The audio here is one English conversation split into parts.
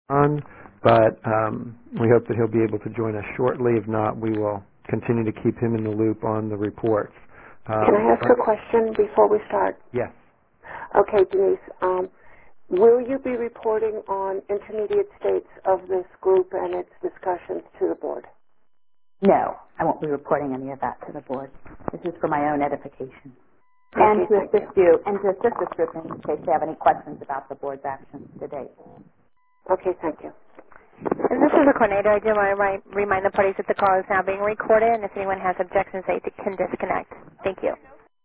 on, but we hope that he'll be able to join us shortly. If not, we will continue to keep him in the loop on the reports. Can I ask a question before we start? Yes. Okay, Denise. Will you be reporting on intermediate states of this group and its discussions to the board? No, I won't be reporting any of that to the board. This is for my own edification. Okay, And to assist you, and to assist this group in case they have any questions about the board's actions to date. Okay, thank you. And this is the coordinator. I do want to remind the parties that the call is now being recorded, and if anyone has objections, they can disconnect. Thank you.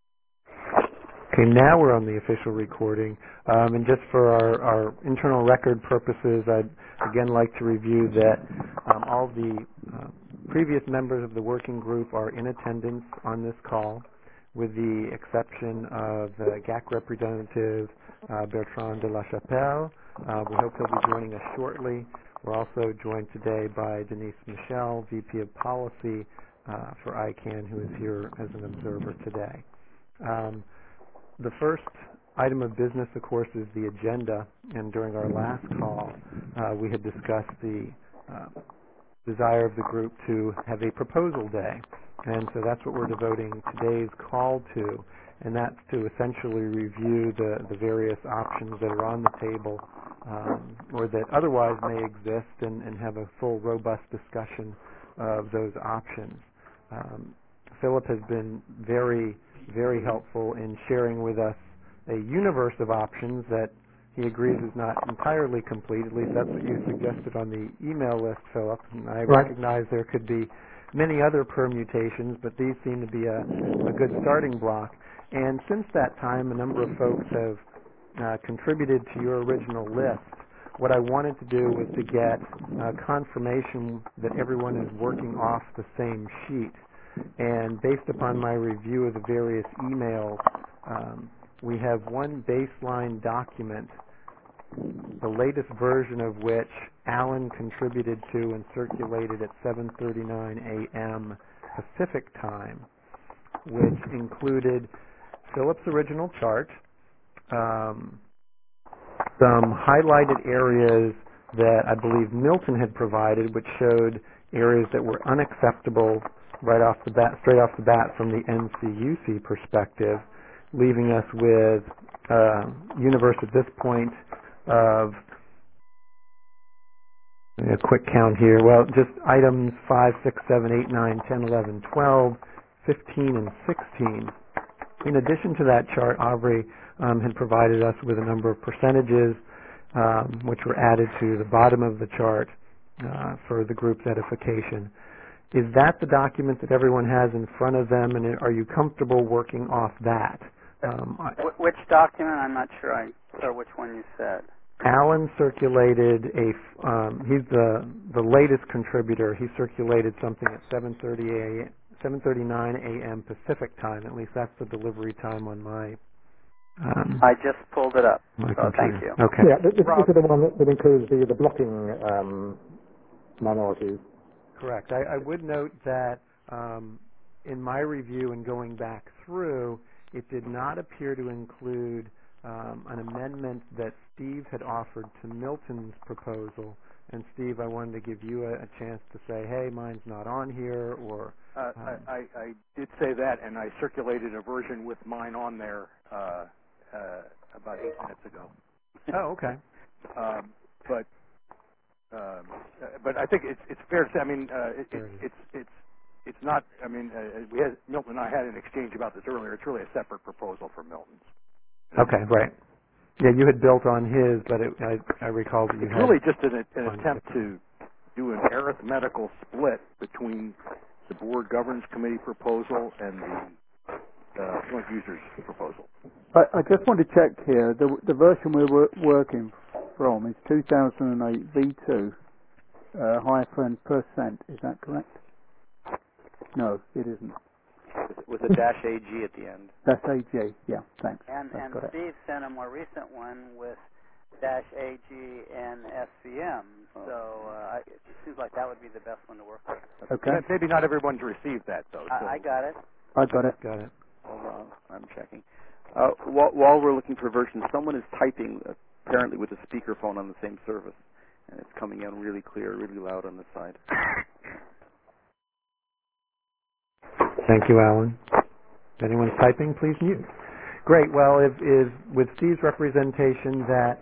Okay, now we're on the official recording. And just for our internal record purposes, I'd again like to review that all the previous members of the working group are in attendance on this call, with the exception of the GAC representative, Bertrand de la Chapelle. We hope he'll be joining us shortly. We're also joined today by Denise Michel, VP of Policy for ICANN, who is here as an observer today. The first item of business, of course, is the agenda, and during our last call, we had discussed the desire of the group to have a proposal day, and so that's what we're devoting today's call to, and that's to essentially review the various options that are on the table or that otherwise may exist and have a full, robust discussion of those options. Philip has been very, very helpful in sharing with us a universe of options that he agrees is not entirely complete. At least that's what you suggested on the email list, Philip. And I recognize there could be many other permutations, but these seem to be a good starting block. And since that time, a number of folks have contributed to your original list. What I wanted to do was to get confirmation that everyone is working off the same sheet. And based upon my review of the various emails, we have one baseline document, the latest version of which Alan contributed to and circulated at 7:39 a.m. Pacific time, which included Philip's original chart, some highlighted areas that I believe Milton had provided, which showed areas that were unacceptable right off the bat, straight off the bat from the NCUC perspective, leaving us with a universe at this point of a quick count here. Well, just items 5, 6, 7, 8, 9, 10, 11, 12, 15, and 16. In addition to that chart, Aubrey had provided us with a number of percentages which were added to the bottom of the chart for the group's edification. Is that the document that everyone has in front of them, and are you comfortable working off that? Which document? I'm not sure I saw which one you said. Alan circulated he's the latest contributor. He circulated something at 7:39 a.m. Pacific time. At least that's the delivery time on my I just pulled it up. my So thank you. Okay. Yeah, this is the one that includes the blocking minorities. Correct. I would note that in my review and going back through, it did not appear to include an amendment that Steve had offered to Milton's proposal. And Steve, I wanted to give you a chance to say, hey, mine's not on here, or... I did say that, and I circulated a version with mine on there about 8 minutes ago. Oh, okay. But I think it's fair to say. I mean, it's not. I mean, Milton and I had an exchange about this earlier. It's really a separate proposal for Milton's. Okay, right. Yeah, you had built on his, but I recall that you had... It's really just an attempt to do an arithmetical split between the Board Governance Committee proposal and the Joint Users proposal. I just want to check here. The version we're working from is 2008 V2 -%. Is that correct? No, it isn't. With a -AG at the end. That's AG, yeah, thanks. And Steve sent a more recent one with -AG and SVM, so it seems like that would be the best one to work with. Okay. Maybe not everyone's received that, though. So. I got it. I got it. Got it. Hold on, I'm checking. While we're looking for versions, someone is typing, apparently with a speakerphone on the same service. and it's coming in really clear, really loud on the side. Thank you, Alan. If anyone's typing, please mute. Great. Well, with Steve's representation that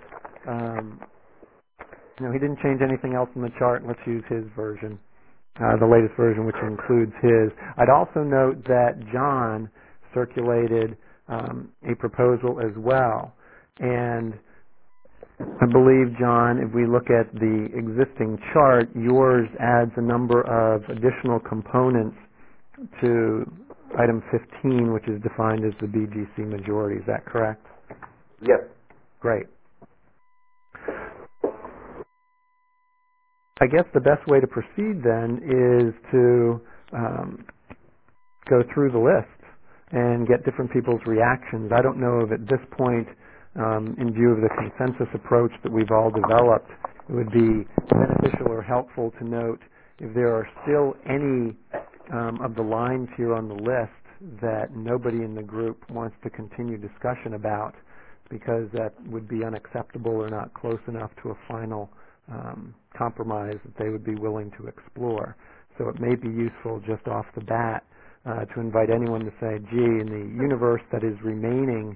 he didn't change anything else in the chart, let's use his version, the latest version, which includes his. I'd also note that John circulated a proposal as well, and I believe, John, if we look at the existing chart, yours adds a number of additional components to item 15, which is defined as the BGC majority. Is that correct? Yes. Great. I guess the best way to proceed then is to go through the list and get different people's reactions. I don't know if at this point, in view of the consensus approach that we've all developed, it would be beneficial or helpful to note if there are still any of the lines here on the list that nobody in the group wants to continue discussion about, because that would be unacceptable or not close enough to a final compromise that they would be willing to explore. So it may be useful just off the bat to invite anyone to say, gee, in the universe that is remaining,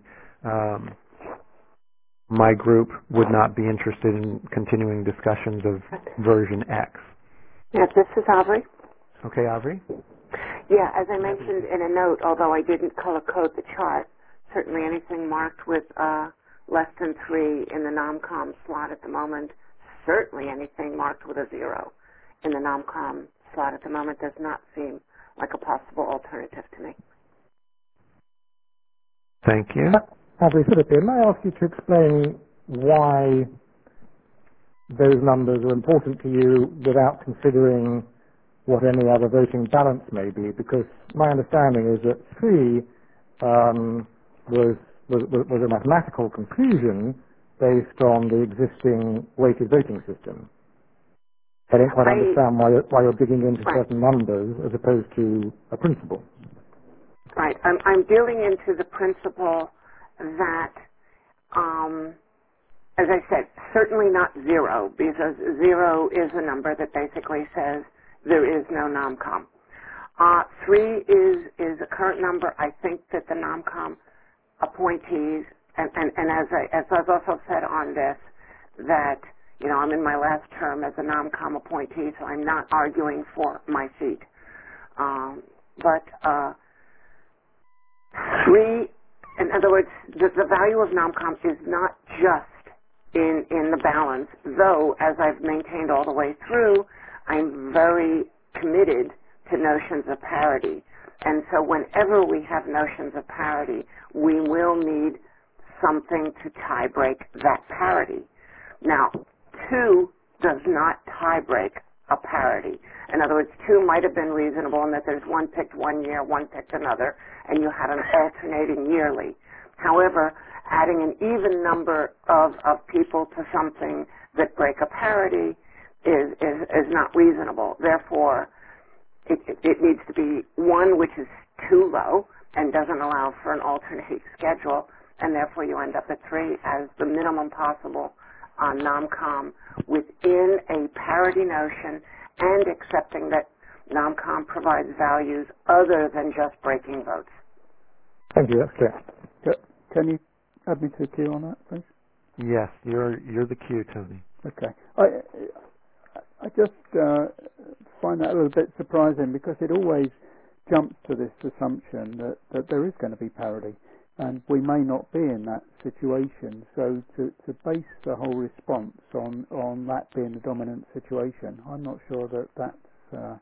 my group would not be interested in continuing discussions of version X. Yes, this is Aubrey. Okay, Aubrey? Yeah, as I mentioned in a note, although I didn't color code the chart, certainly anything marked with less than 3 in the NOMCOM slot at the moment, certainly anything marked with a 0 in the NOMCOM slot at the moment does not seem like a possible alternative to me. Thank you. Aubrey Philippine, may I ask you to explain why those numbers are important to you without considering what any other voting balance may be? Because my understanding is that 3 was a mathematical conclusion based on the existing weighted voting system. I don't quite understand why you're digging into certain numbers as opposed to a principle. Right. I'm dealing into the principle that, as I said, certainly not 0, because 0 is a number that basically says there is no NOMCOM. 3 is a current number. I think that the NOMCOM appointees, and as I've also said on this, that I'm in my last term as a NOMCOM appointee, so I'm not arguing for my seat. But 3, in other words, the value of NOMCOM is not just in the balance, though, as I've maintained all the way through, I'm very committed to notions of parity. And so whenever we have notions of parity, we will need something to tie-break that parity. Now, 2 does not tie-break a parity. In other words, 2 might have been reasonable in that there's one picked one year, one picked another, and you had an alternating yearly. However, adding an even number of people to something that break a parity is not reasonable. Therefore, it needs to be 1 which is too low and doesn't allow for an alternating schedule, and therefore you end up at 3 as the minimum possible on NOMCOM within a parity notion and accepting that NOMCOM provides values other than just breaking votes. Thank you, that's clear. Can you add me to the queue on that, please? Yes, you're the queue, Tony. Okay. I just find that a little bit surprising, because it always jumps to this assumption that there is going to be parity, and we may not be in that situation. So to base the whole response on that being the dominant situation, I'm not sure that that's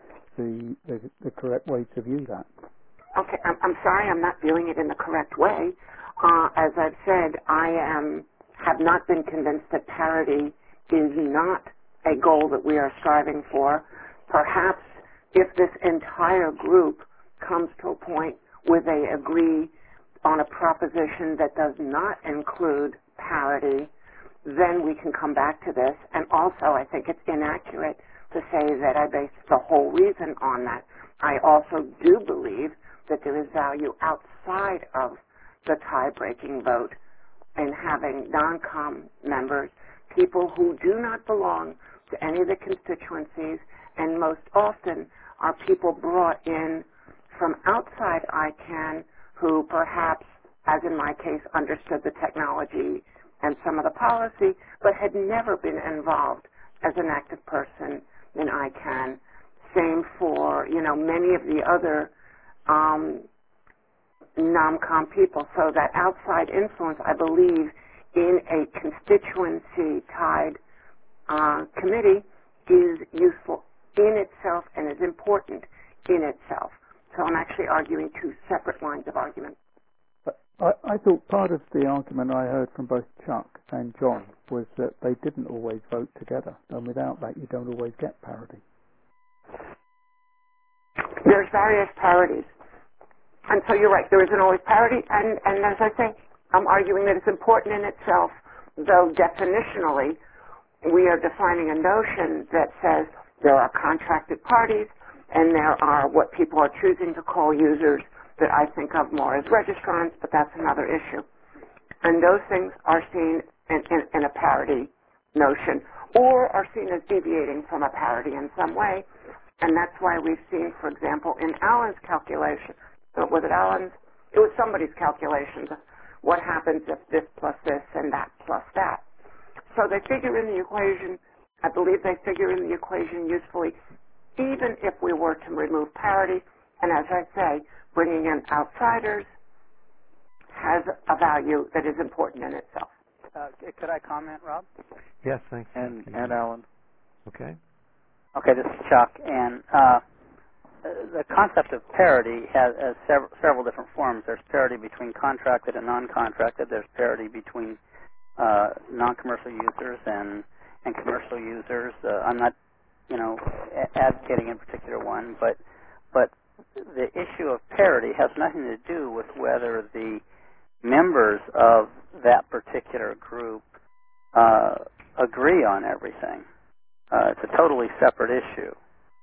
the correct way to view that. Okay, I'm sorry I'm not viewing it in the correct way. As I've said, I have not been convinced that parity is not a goal that we are striving for. Perhaps if this entire group comes to a point where they agree on a proposition that does not include parity, then we can come back to this. And also, I think it's inaccurate to say that I base the whole reason on that. I also do believe that there is value outside of the tie-breaking vote in having non-com members people who do not belong to any of the constituencies, and most often are people brought in from outside ICANN who perhaps, as in my case, understood the technology and some of the policy, but had never been involved as an active person in ICANN. Same for, many of the other non-com people. So that outside influence, I believe, in a constituency-tied committee is useful in itself and is important in itself. So I'm actually arguing two separate lines of argument. I thought part of the argument I heard from both Chuck and John was that they didn't always vote together, and without that you don't always get parity. There's various parities. And so you're right, there isn't always parity, and as I say, I'm arguing that it's important in itself, though definitionally we are defining a notion that says there are contracted parties and there are what people are choosing to call users that I think of more as registrants, but that's another issue. And those things are seen in a parity notion, or are seen as deviating from a parity in some way, and that's why we've seen, for example, in Alan's calculation, was it Alan's? It was somebody's calculations. What happens if this plus this and that plus that? So they figure in the equation, I believe they figure in the equation usefully, even if we were to remove parity. And as I say, bringing in outsiders has a value that is important in itself. Could I comment, Rob? Yes, thanks. And Alan. Okay. Okay, this is Chuck, and the concept of parity has several different forms. There's parity between contracted and non-contracted. There's parity between non-commercial users and commercial users. I'm not, advocating in particular one, but the issue of parity has nothing to do with whether the members of that particular group agree on everything. It's a totally separate issue.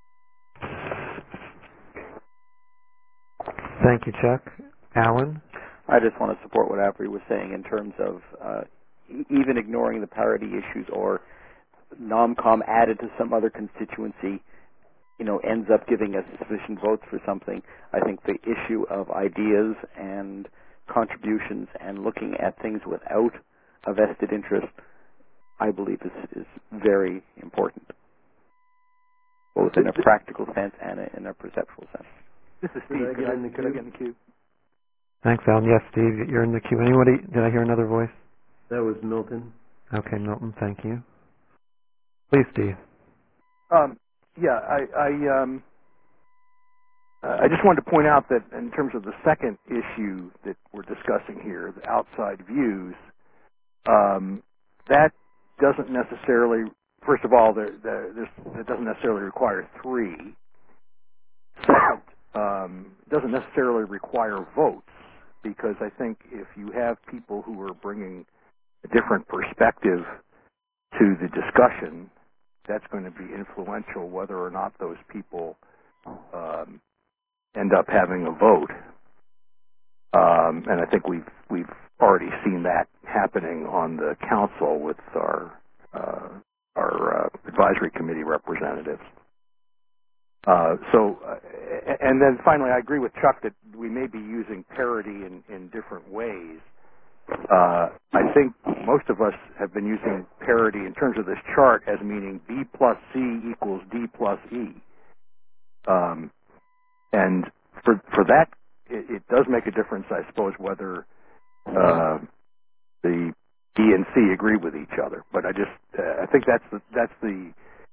Thank you, Chuck. Alan? I just want to support what Avery was saying in terms of even ignoring the parity issues or NOMCOM added to some other constituency, ends up giving us sufficient votes for something. I think the issue of ideas and contributions and looking at things without a vested interest, I believe is very important, both in a practical sense and in a perceptual sense. This is Steve. Could I get in the queue? Thanks, Alan. Yes, Steve, you're in the queue. Anybody? Did I hear another voice? That was Milton. Okay, Milton, thank you. Please, Steve. Yeah, I just wanted to point out that in terms of the second issue that we're discussing here, the outside views, that doesn't necessarily, first of all, it doesn't necessarily require three. Second, it doesn't necessarily require votes, because I think if you have people who are bringing a different perspective to the discussion, that's going to be influential whether or not those people end up having a vote. And I think we've already seen that happening on the council with our advisory committee representatives. And then finally, I agree with Chuck that we may be using parity in different ways. I think most of us have been using parity in terms of this chart as meaning B plus C equals D plus E. And for that, it does make a difference, I suppose, whether the E and C agree with each other. But I think that's the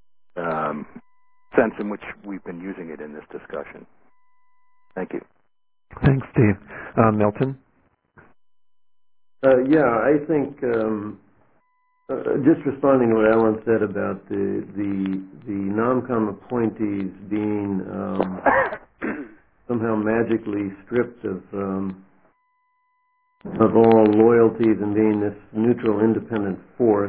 sense in which we've been using it in this discussion. Thank you. Thanks, Steve. Milton? Yeah, I think just responding to what Alan said about the NOMCOM appointees being somehow magically stripped of all loyalties and being this neutral, independent force.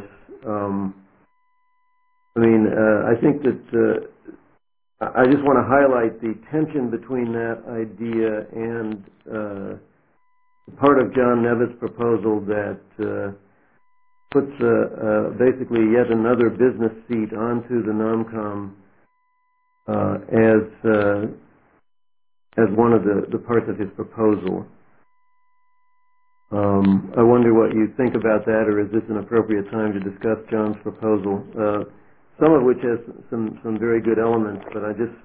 I think that I just want to highlight the tension between that idea and part of John Nevitt's proposal that puts basically yet another business seat onto the NOMCOM as one of the parts of his proposal. I wonder what you think about that, or is this an appropriate time to discuss John's proposal? Some of which has some very good elements, but I just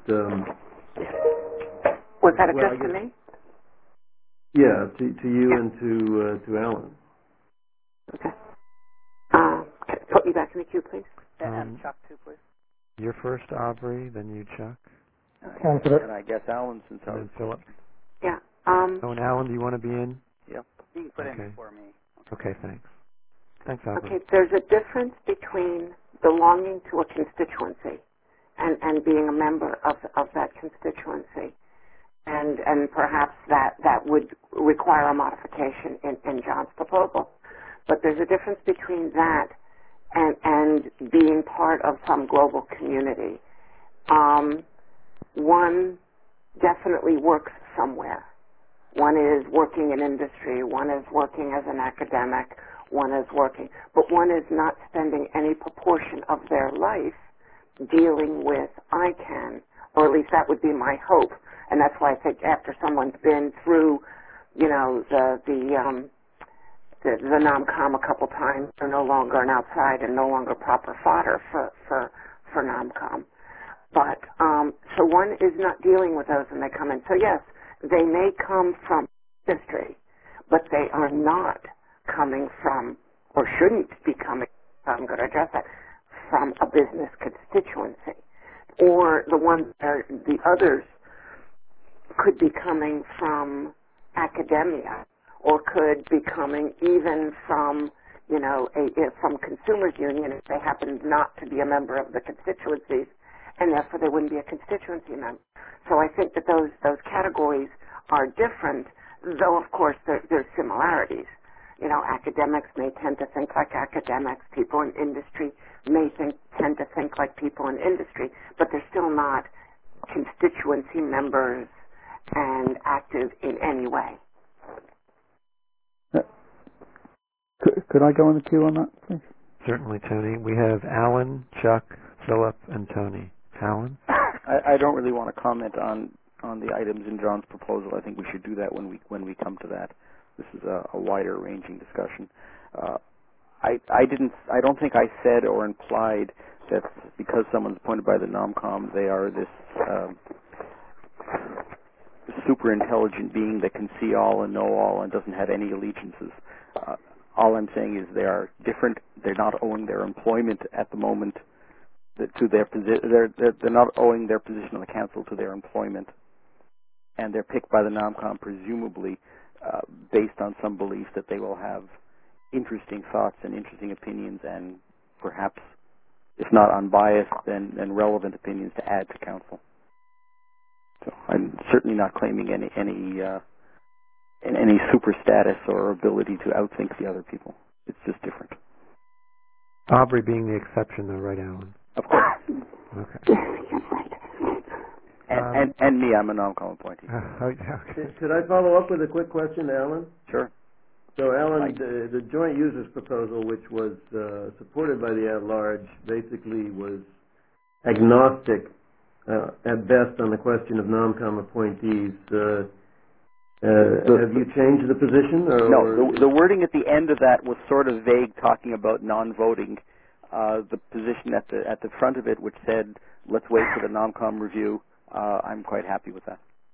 was that addressed to me? Yeah, to you and to Alan. Okay. Put me back in the queue, please. And Chuck, too, please. You're first, Aubrey, then you, Chuck. And I guess Alan, since I was Philip. Yeah. Oh, and Alan, do you want to be in? Yep. You can put in Okay. before me. Okay, thanks. Thanks, Aubrey. Okay, there's a difference between belonging to a constituency and being a member of that constituency. And perhaps that would require a modification in John's proposal. But there's a difference between that and being part of some global community. One definitely works somewhere. One is working in industry, one is working as an academic, one is working, but one is not spending any proportion of their life dealing with ICANN, or at least that would be my hope. And that's why I think after someone's been through, the NOMCOM a couple times, they're no longer an outside and no longer proper fodder for NOMCOM. But so one is not dealing with those when they come in. So yes, they may come from industry, but they are not coming from, or shouldn't be coming, I'm going to address that, from a business constituency. Or the others could be coming from academia, or could be coming even from, from consumers union if they happen not to be a member of the constituencies, and therefore they wouldn't be a constituency member. So I think that those categories are different, though of course there's similarities. Academics may tend to think like academics. People in industry may tend to think like people in industry, but they're still not constituency members and active in any way. Could I go on the queue on that, please? Certainly, Tony. We have Alan, Chuck, Philip, and Tony. Alan? I don't really want to comment on the items in John's proposal. I think we should do that when we come to that. This is a wider ranging discussion. I don't think I said or implied that because someone's appointed by the NOMCOM, they are this super intelligent being that can see all and know all and doesn't have any allegiances. All I'm saying is they are different. They're not owing their employment at the moment to their position. They're not owing their position on the council to their employment, and they're picked by the NOMCOM presumably based on some belief that they will have interesting thoughts and interesting opinions, and perhaps, if not unbiased, then relevant opinions to add to council. So I'm certainly not claiming any super status or ability to outthink the other people. It's just different. Aubrey being the exception, though, right, Alan? Of course. Okay. And me, I'm a NOMCOM appointee. Okay. Could I follow up with a quick question, Alan? Sure. So, Alan, the joint users proposal, which was supported by the at-large, basically was agnostic at best on the question of NOMCOM appointees. Have you changed the position? No, the wording at the end of that was sort of vague, talking about non-voting. The position at the front of it, which said, let's wait for the NOMCOM review, I'm quite happy with that.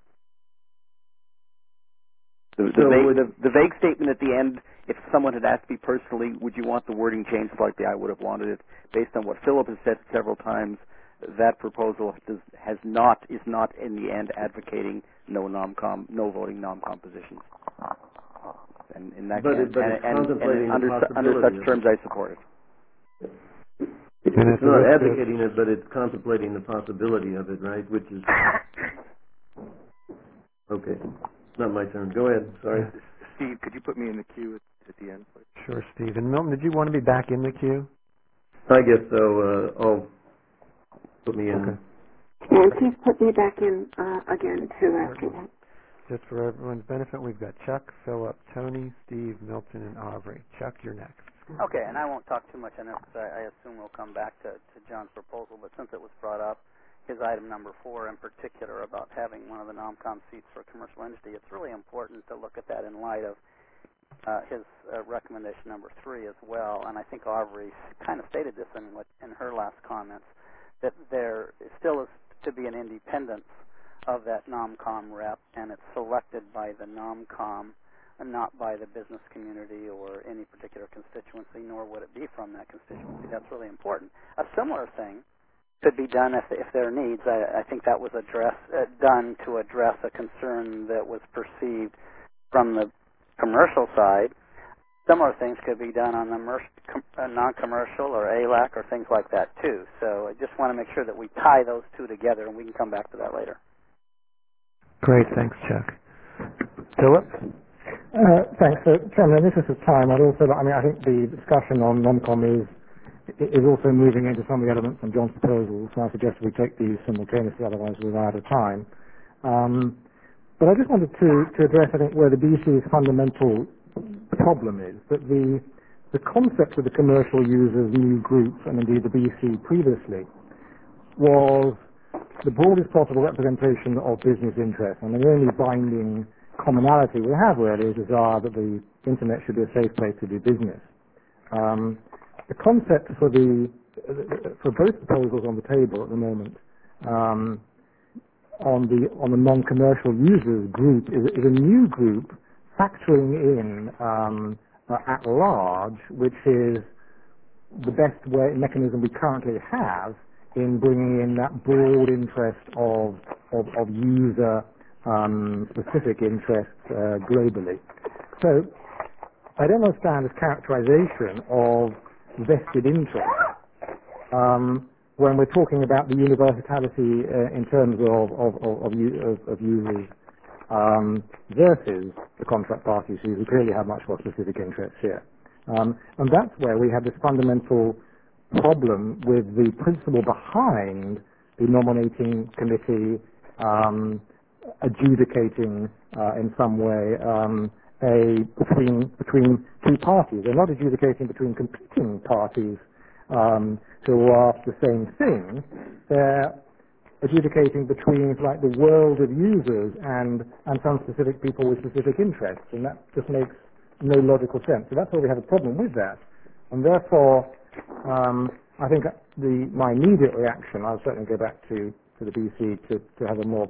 The vague statement at the end, if someone had asked me personally, would you want the wording changed slightly, I would have wanted it. Based on what Philip has said several times, that proposal is not in the end advocating no voting NOMCOM positions. And in that under such terms, I support it. It's not advocating it, but it's contemplating the possibility of it, right? Which is okay. It's not my turn. Go ahead. Sorry. Steve, could you put me in the queue at the end, please? Sure, Steve. And Milton, did you want to be back in the queue? I guess so. I'll put me in. Okay. And please put me back in again, too, after that. Just for everyone's benefit, we've got Chuck, Philip, Tony, Steve, Milton, and Aubrey. Chuck, you're next. Okay, and I won't talk too much on this because I assume we'll come back to John's proposal, but since it was brought up, his item number 4 in particular about having one of the NOMCOM seats for a commercial entity, it's really important to look at that in light of his recommendation number 3 as well, and I think Aubrey kind of stated this in her last comments, that there still is to be an independence of that NOMCOM rep, and it's selected by the NOMCOM and not by the business community or any particular constituency, nor would it be from that constituency. That's really important. A similar thing could be done if there are needs. I think that was done to address a concern that was perceived from the commercial side. Similar things could be done on the non-commercial or ALAC or things like that too. So I just want to make sure that we tie those two together, and we can come back to that later. Great, thanks, Chuck. Philip? Thanks. Chairman, in the interest of time, I think the discussion on NOMCOM is also moving into some of the elements from John's proposals, so I suggest we take these simultaneously, otherwise we're out of time. But I just wanted to address, I think, where the BC's fundamental problem is, that the concept of the commercial users new group, and indeed the BC previously, was the broadest possible representation of business interests, and the only binding commonality we have really is a desire that the internet should be a safe place to do business. The concept for both proposals on the table at the moment on the non-commercial users group is a new group factoring in at large, which is the best mechanism we currently have in bringing in that broad interest of user specific interests globally. So I don't understand this characterization of vested interest when we're talking about the universality in terms of users versus the contract parties who clearly have much more specific interests here. And that's where we have this fundamental problem with the principle behind the nominating committee adjudicating in some way between two parties. They're not adjudicating between competing parties who are after the same thing. They're adjudicating between like the world of users and some specific people with specific interests, and that just makes no logical sense. So that's why we have a problem with that, and therefore I think my immediate reaction, I'll certainly go back to the BC to have a more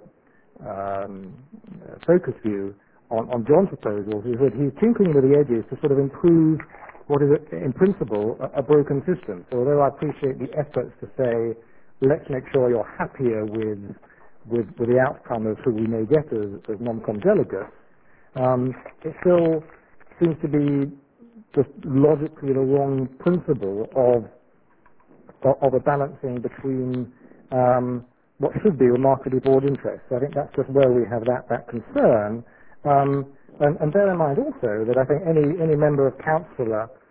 focused view on John's proposals, is that he's tinkering with the edges to sort of improve what is, in principle, a broken system. So although I appreciate the efforts to say, let's make sure you're happier with the outcome of who we may get as NOMCOM delegates, it still seems to be just logically the wrong principle of a balancing between what should be remarkably broad interests. So I think that's just where we have that concern. And bear in mind also that I think any member of council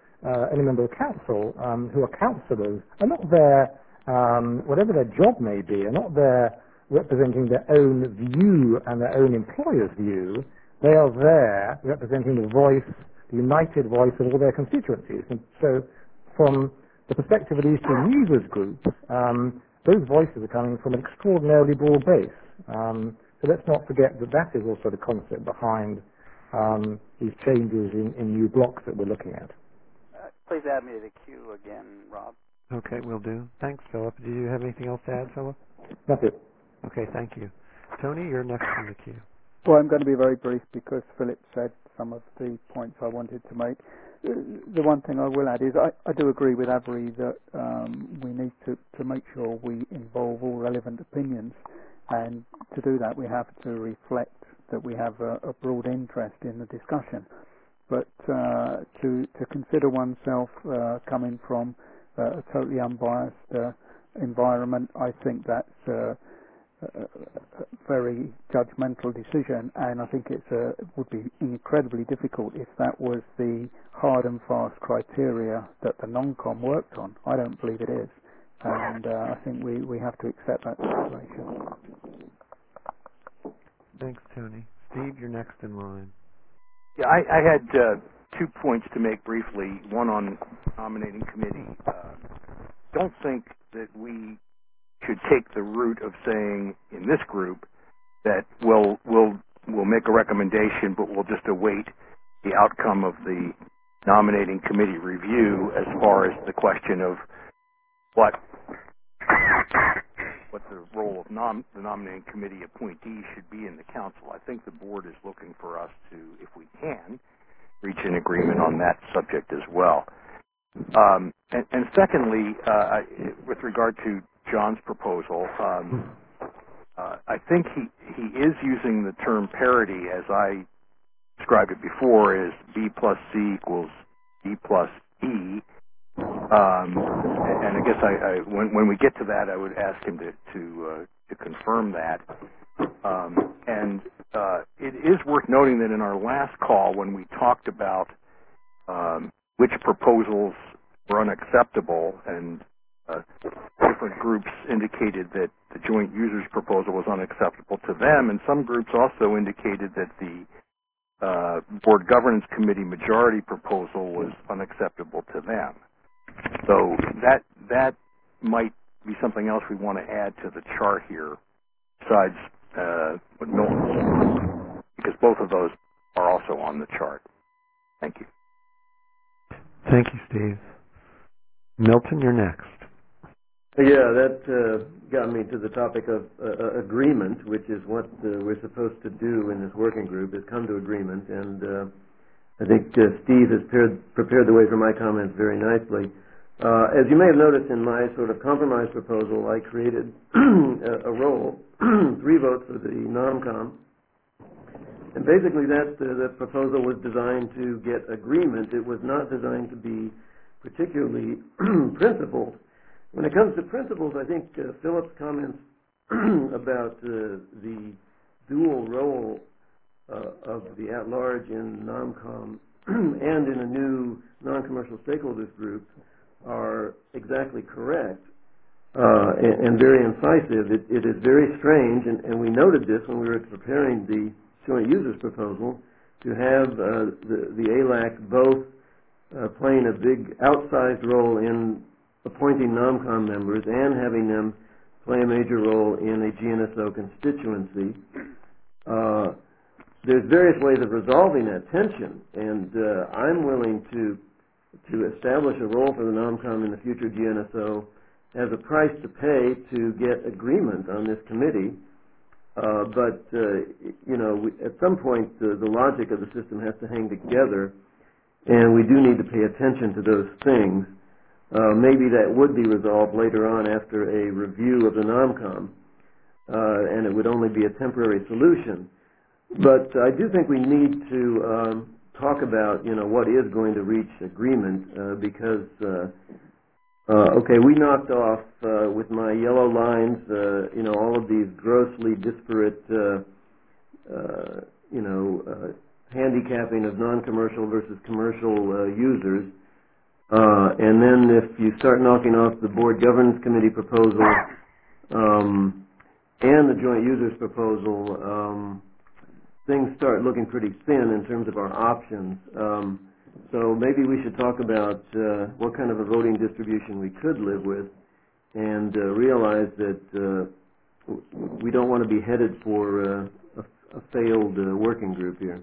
who are councillors are not there, whatever their job may be, are not there representing their own view and their own employer's view. They are there representing the united voice of all their constituencies. And so from the perspective of these two users groups, those voices are coming from an extraordinarily broad base. So let's not forget that is also the concept behind these changes in new blocks that we're looking at. Please add me to the queue again, Rob. Okay, will do. Thanks, Philip. Do you have anything else to add, Philip? That's it. Okay, thank you. Tony, you're next in the queue. Well, I'm going to be very brief because Philip said some of the points I wanted to make. The one thing I will add is I do agree with Avery that we need to make sure we involve all relevant opinions, and to do that we have to reflect that we have a broad interest in the discussion. But to consider oneself coming from a totally unbiased environment, I think that's a very judgmental decision, and I think it would be incredibly difficult if that was the hard and fast criteria that the NOMCOM worked on. I don't believe it is, and I think we have to accept that situation. Thanks, Tony. Steve, you're next in line. Yeah, I had 2 points to make briefly. One on nominating committee. Don't think that we should take the route of saying in this group that we'll make a recommendation, but we'll just await the outcome of the nominating committee review as far as the question of what the role of the nominating committee appointee should be in the council. I think the board is looking for us to, if we can, reach an agreement on that subject as well. And secondly, with regard to John's proposal, I think he is using the term parity, as I described it before, as B plus C equals D plus E. And I guess when we get to that, I would ask him to confirm that. And it is worth noting that in our last call, when we talked about which proposals were unacceptable, and different groups indicated that the joint users proposal was unacceptable to them, and some groups also indicated that the board governance committee majority proposal was unacceptable to them. So that might be something else we want to add to the chart here, besides what Milton said, because both of those are also on the chart. Thank you. Thank you, Steve. Milton, you're next. Yeah, that got me to the topic of agreement, which is what we're supposed to do in this working group, is come to agreement. And I think Steve has prepared the way for my comments very nicely. As you may have noticed in my sort of compromise proposal, I created a role, 3 votes for the NOMCOM. And basically the proposal was designed to get agreement. It was not designed to be particularly principled. When it comes to principles, I think Philip's comments about the dual role of the at-large in NOMCOM and in a new non-commercial stakeholders group are exactly correct and very incisive. It is very strange, and we noted this when we were preparing the joint users proposal, to have the ALAC both playing a big outsized role in appointing NOMCOM members and having them play a major role in a GNSO constituency. There's various ways of resolving that tension, and I'm willing to establish a role for the NOMCOM in the future GNSO as a price to pay to get agreement on this committee. But at some point, the logic of the system has to hang together, and we do need to pay attention to those things. Maybe that would be resolved later on after a review of the NOMCOM, and it would only be a temporary solution. But I do think we need to talk about, what is going to reach agreement, because, okay, we knocked off with my yellow lines, all of these grossly disparate, handicapping of non-commercial versus commercial users. And then if you start knocking off the board governance committee proposal and the joint users proposal, things start looking pretty thin in terms of our options. So maybe we should talk about what kind of a voting distribution we could live with, and realize that we don't want to be headed for a failed working group here.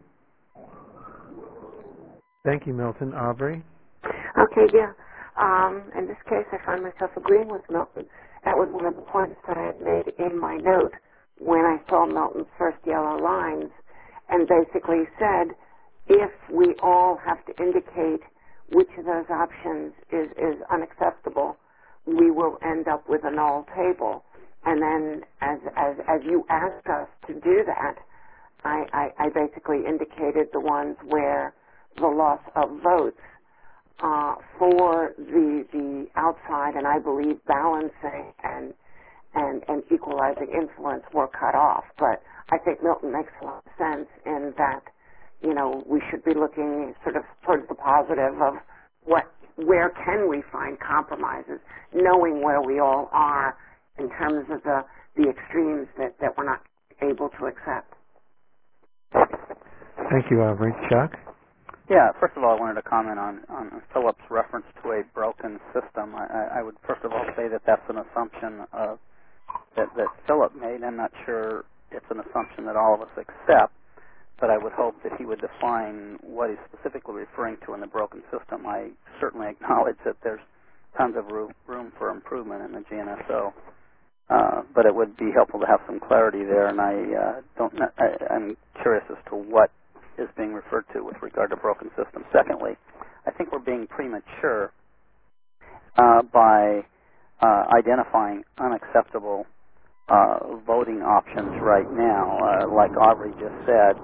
Thank you, Milton. Aubrey? Okay, yeah. In this case, I find myself agreeing with Milton. That was one of the points that I had made in my note when I saw Milton's first yellow lines, and basically said, if we all have to indicate which of those options is unacceptable, we will end up with a null table. And then, as you asked us to do that, I basically indicated the ones where the loss of votes for the outside and I believe balancing and equalizing influence were cut off. But I think Milton makes a lot of sense in that, we should be looking sort of towards the positive of where can we find compromises, knowing where we all are in terms of the extremes that we're not able to accept. Thank you, Aubrey. Chuck? Yeah, first of all, I wanted to comment on Philip's reference to a broken system. I would first of all say that that's an assumption that Philip made. I'm not sure it's an assumption that all of us accept, but I would hope that he would define what he's specifically referring to in the broken system. I certainly acknowledge that there's tons of room for improvement in the GNSO, but it would be helpful to have some clarity there, and I'm curious as to what is being referred to with regard to broken systems. Secondly, I think we're being premature by identifying unacceptable voting options right now. Like Aubrey just said,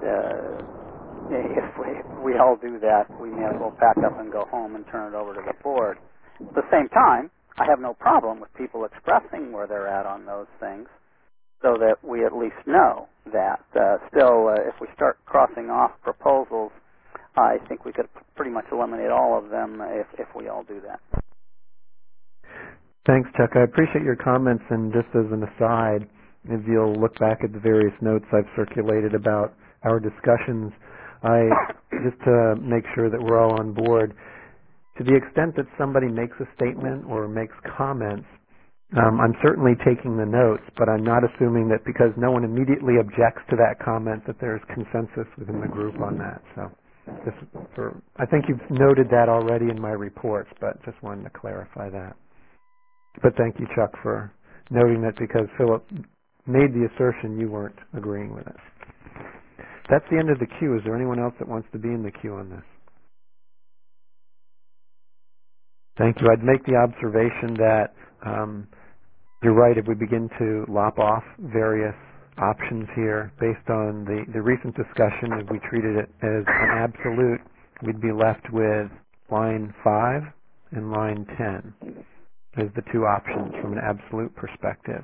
if we all do that, we may as well pack up and go home and turn it over to the board. At the same time, I have no problem with people expressing where they're at on those things, so that we at least know that. Still, if we start crossing off proposals, I think we could pretty much eliminate all of them if we all do that. Thanks, Chuck. I appreciate your comments, and just as an aside, if you'll look back at the various notes I've circulated about our discussions, just to make sure that we're all on board, to the extent that somebody makes a statement or makes comments, I'm certainly taking the notes, but I'm not assuming that because no one immediately objects to that comment that there's consensus within the group on that. So, I think you've noted that already in my reports, but just wanted to clarify that. But thank you, Chuck, for noting that because Philip made the assertion, you weren't agreeing with it. That's the end of the queue. Is there anyone else that wants to be in the queue on this? Thank you. I'd make the observation that you're right. If we begin to lop off various options here based on the recent discussion, if we treated it as an absolute, we'd be left with line 5 and line 10 as the two options from an absolute perspective.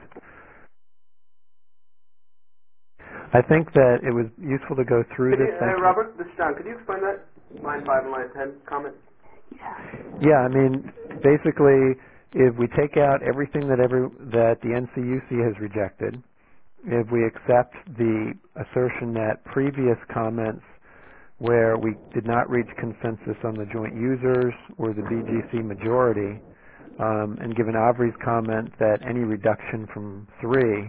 I think that it was useful to go through this. Robert, this is John. Could you explain that line 5 and line 10 comment? Yeah, I mean, basically, if we take out everything that the NCUC has rejected, if we accept the assertion that previous comments where we did not reach consensus on the joint users or the BGC majority, and given Aubrey's comment that any reduction from 3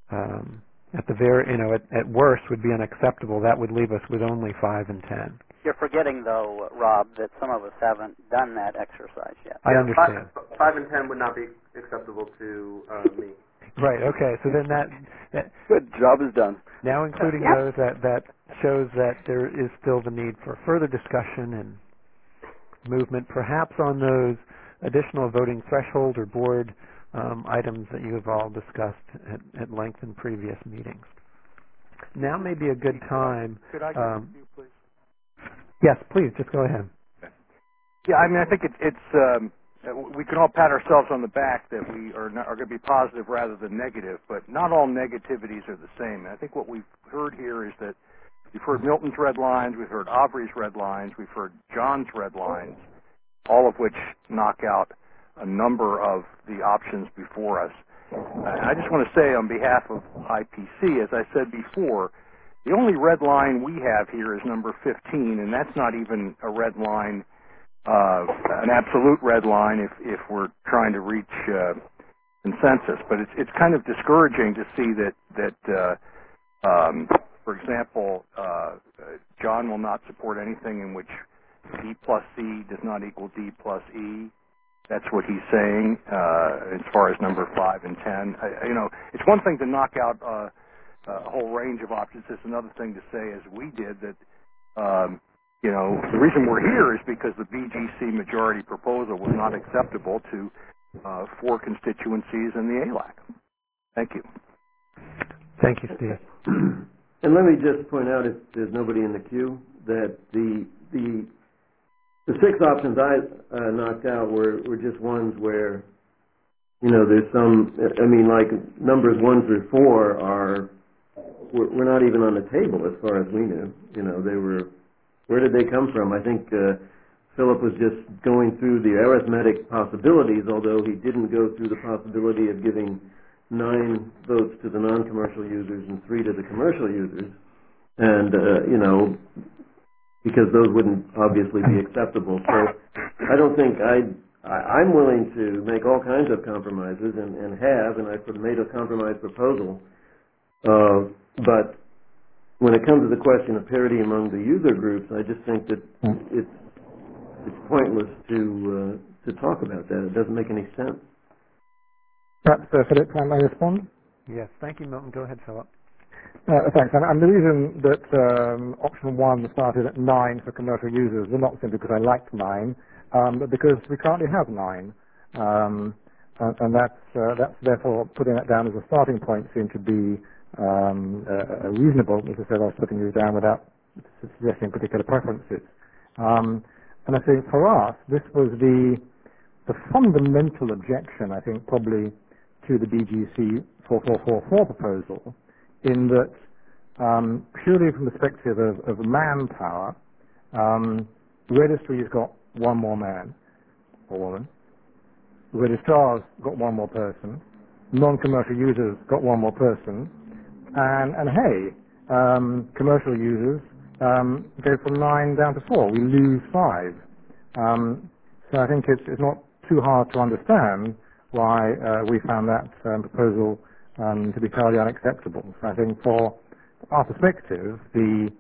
at worst would be unacceptable, that would leave us with only 5 and 10. You're forgetting, though, Rob, that some of us haven't done that exercise yet. I understand. 5 and 10 would not be acceptable to me. Right. Okay. So then that good job is done. Now, including those that shows that there is still the need for further discussion and movement, perhaps on those additional voting threshold or board items that you have all discussed at length in previous meetings. Now may be a good time. Could I get a few, please? Yes, please. Just go ahead. Yeah, I mean, I think it's we can all pat ourselves on the back that we are going to be positive rather than negative, but not all negativities are the same. And I think what we've heard here is that we've heard Milton's red lines, we've heard Aubrey's red lines, we've heard John's red lines, all of which knock out a number of the options before us. I just want to say on behalf of IPC, as I said before, the only red line we have here is number 15, and that's not even a red line, an absolute red line if we're trying to reach consensus. But it's kind of discouraging to see that for example, John will not support anything in which D plus C does not equal D plus E. That's what he's saying as far as number 5 and 10. It's one thing to knock out a whole range of options. It's another thing to say, as we did, that the reason we're here is because the BGC majority proposal was not acceptable to 4 constituencies in the ALAC. Thank you. Thank you, Steve. And let me just point out, if there's nobody in the queue, that the 6 options I knocked out were just ones where, there's some, like numbers 1 through 4 were not even on the table as far as we knew. They were, where did they come from? I think Philip was just going through the arithmetic possibilities, although he didn't go through the possibility of giving 9 votes to the non-commercial users and 3 to the commercial users. And, because those wouldn't obviously be acceptable. So I don't think I'm willing to make all kinds of compromises and have, and I've made a compromise proposal. But when it comes to the question of parity among the user groups, I just think that it's pointless to talk about that. It doesn't make any sense. Perhaps, Philip, can I respond? Yes. Thank you, Milton. Go ahead, Philip. Thanks. And the reason that option 1 started at 9 for commercial users was not simply because I liked 9, but because we currently have 9. And that's therefore putting that down as a starting point seemed to be reasonable. As I said, I was putting these down without suggesting particular preferences. And I think for us, this was the fundamental objection, I think, probably to the BGC 4444 proposal, in that purely from the perspective of manpower, registry's got one more man or woman, registrars got one more person, non-commercial users got one more person, and hey, commercial users go from 9 down to 4. We lose 5. So I think it's not too hard to understand why we found that proposal to be totally unacceptable. So I think for our perspective, the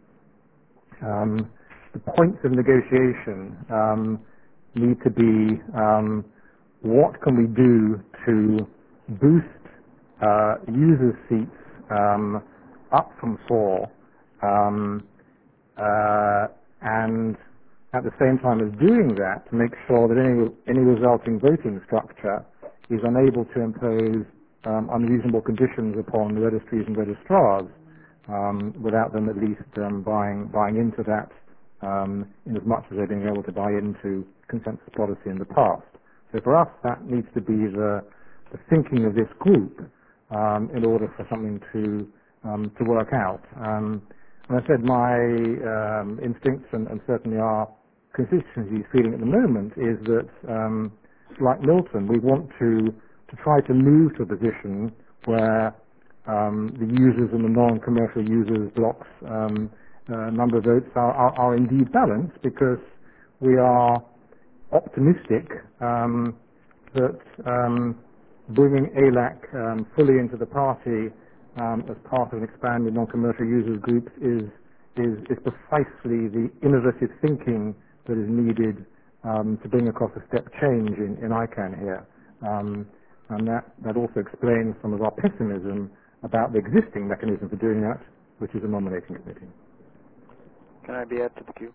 points of negotiation need to be what can we do to boost users' seats up from 4 and at the same time as doing that to make sure that any resulting voting structure is unable to impose unreasonable conditions upon the registries and registrars without them at least buying into that in as much as they've been able to buy into consensus policy in the past. So for us, that needs to be the thinking of this group in order for something to work out. And I said my instincts and certainly our constituency's feeling at the moment is that, like Milton, we want to try to move to a position where the users and the non-commercial users blocks number of votes are indeed balanced, because we are optimistic that bringing ALAC fully into the party as part of an expanded non-commercial users group is precisely the innovative thinking that is needed to bring across a step change in ICANN here. And that also explains some of our pessimism about the existing mechanism for doing that, which is a nominating committee. Can I be added to the queue?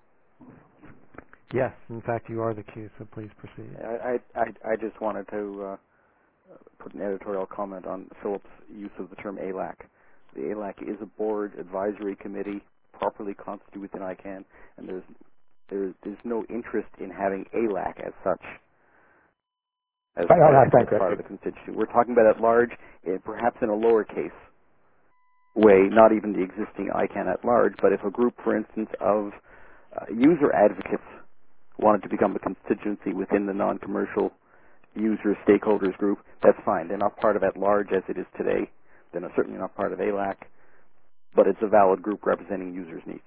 Yes, in fact, you are the queue, so please proceed. I just wanted to put an editorial comment on Philip's use of the term ALAC. The ALAC is a board advisory committee properly constituted within ICANN, and there's no interest in having ALAC as such as part of the constituency. We're talking about at large, perhaps in a lowercase way, not even the existing ICANN at large, but if a group, for instance, of user advocates wanted to become a constituency within the non-commercial user stakeholders group, that's fine. They're not part of at large as it is today. They're certainly not part of ALAC, but it's a valid group representing users' needs.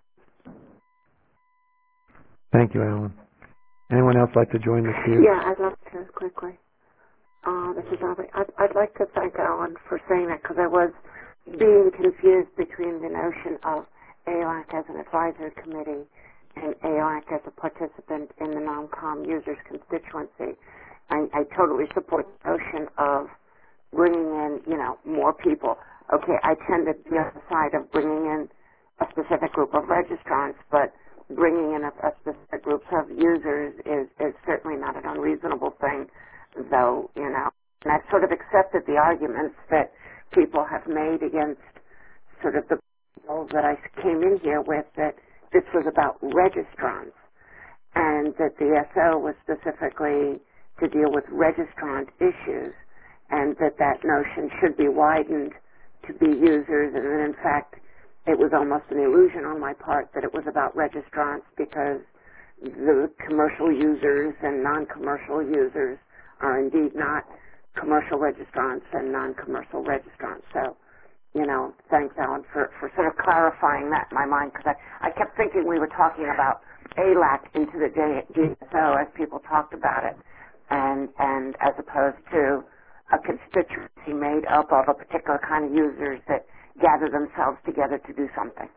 Thank you, Alan. Anyone else like to join the queue? Yeah, I'd love to quickly. This is Aubrey. I'd like to thank Alan for saying that, because I was being confused between the notion of ALAC as an advisory committee and ALAC as a participant in the non-com users constituency. I totally support the notion of bringing in, more people. Okay, I tend to be on the side of bringing in a specific group of registrants, but bringing in a specific group of users is certainly not an unreasonable thing, though, and I've sort of accepted the arguments that people have made against sort of the bill that I came in here with, that this was about registrants, and that the SO was specifically to deal with registrant issues, and that notion should be widened to be users, and that in fact it was almost an illusion on my part that it was about registrants, because the commercial users and non-commercial users are indeed not commercial registrants and non-commercial registrants. So thanks, Alan, for sort of clarifying that in my mind, because I kept thinking we were talking about ALAC into the GSO as people talked about it, and as opposed to a constituency made up of a particular kind of users that gather themselves together to do something.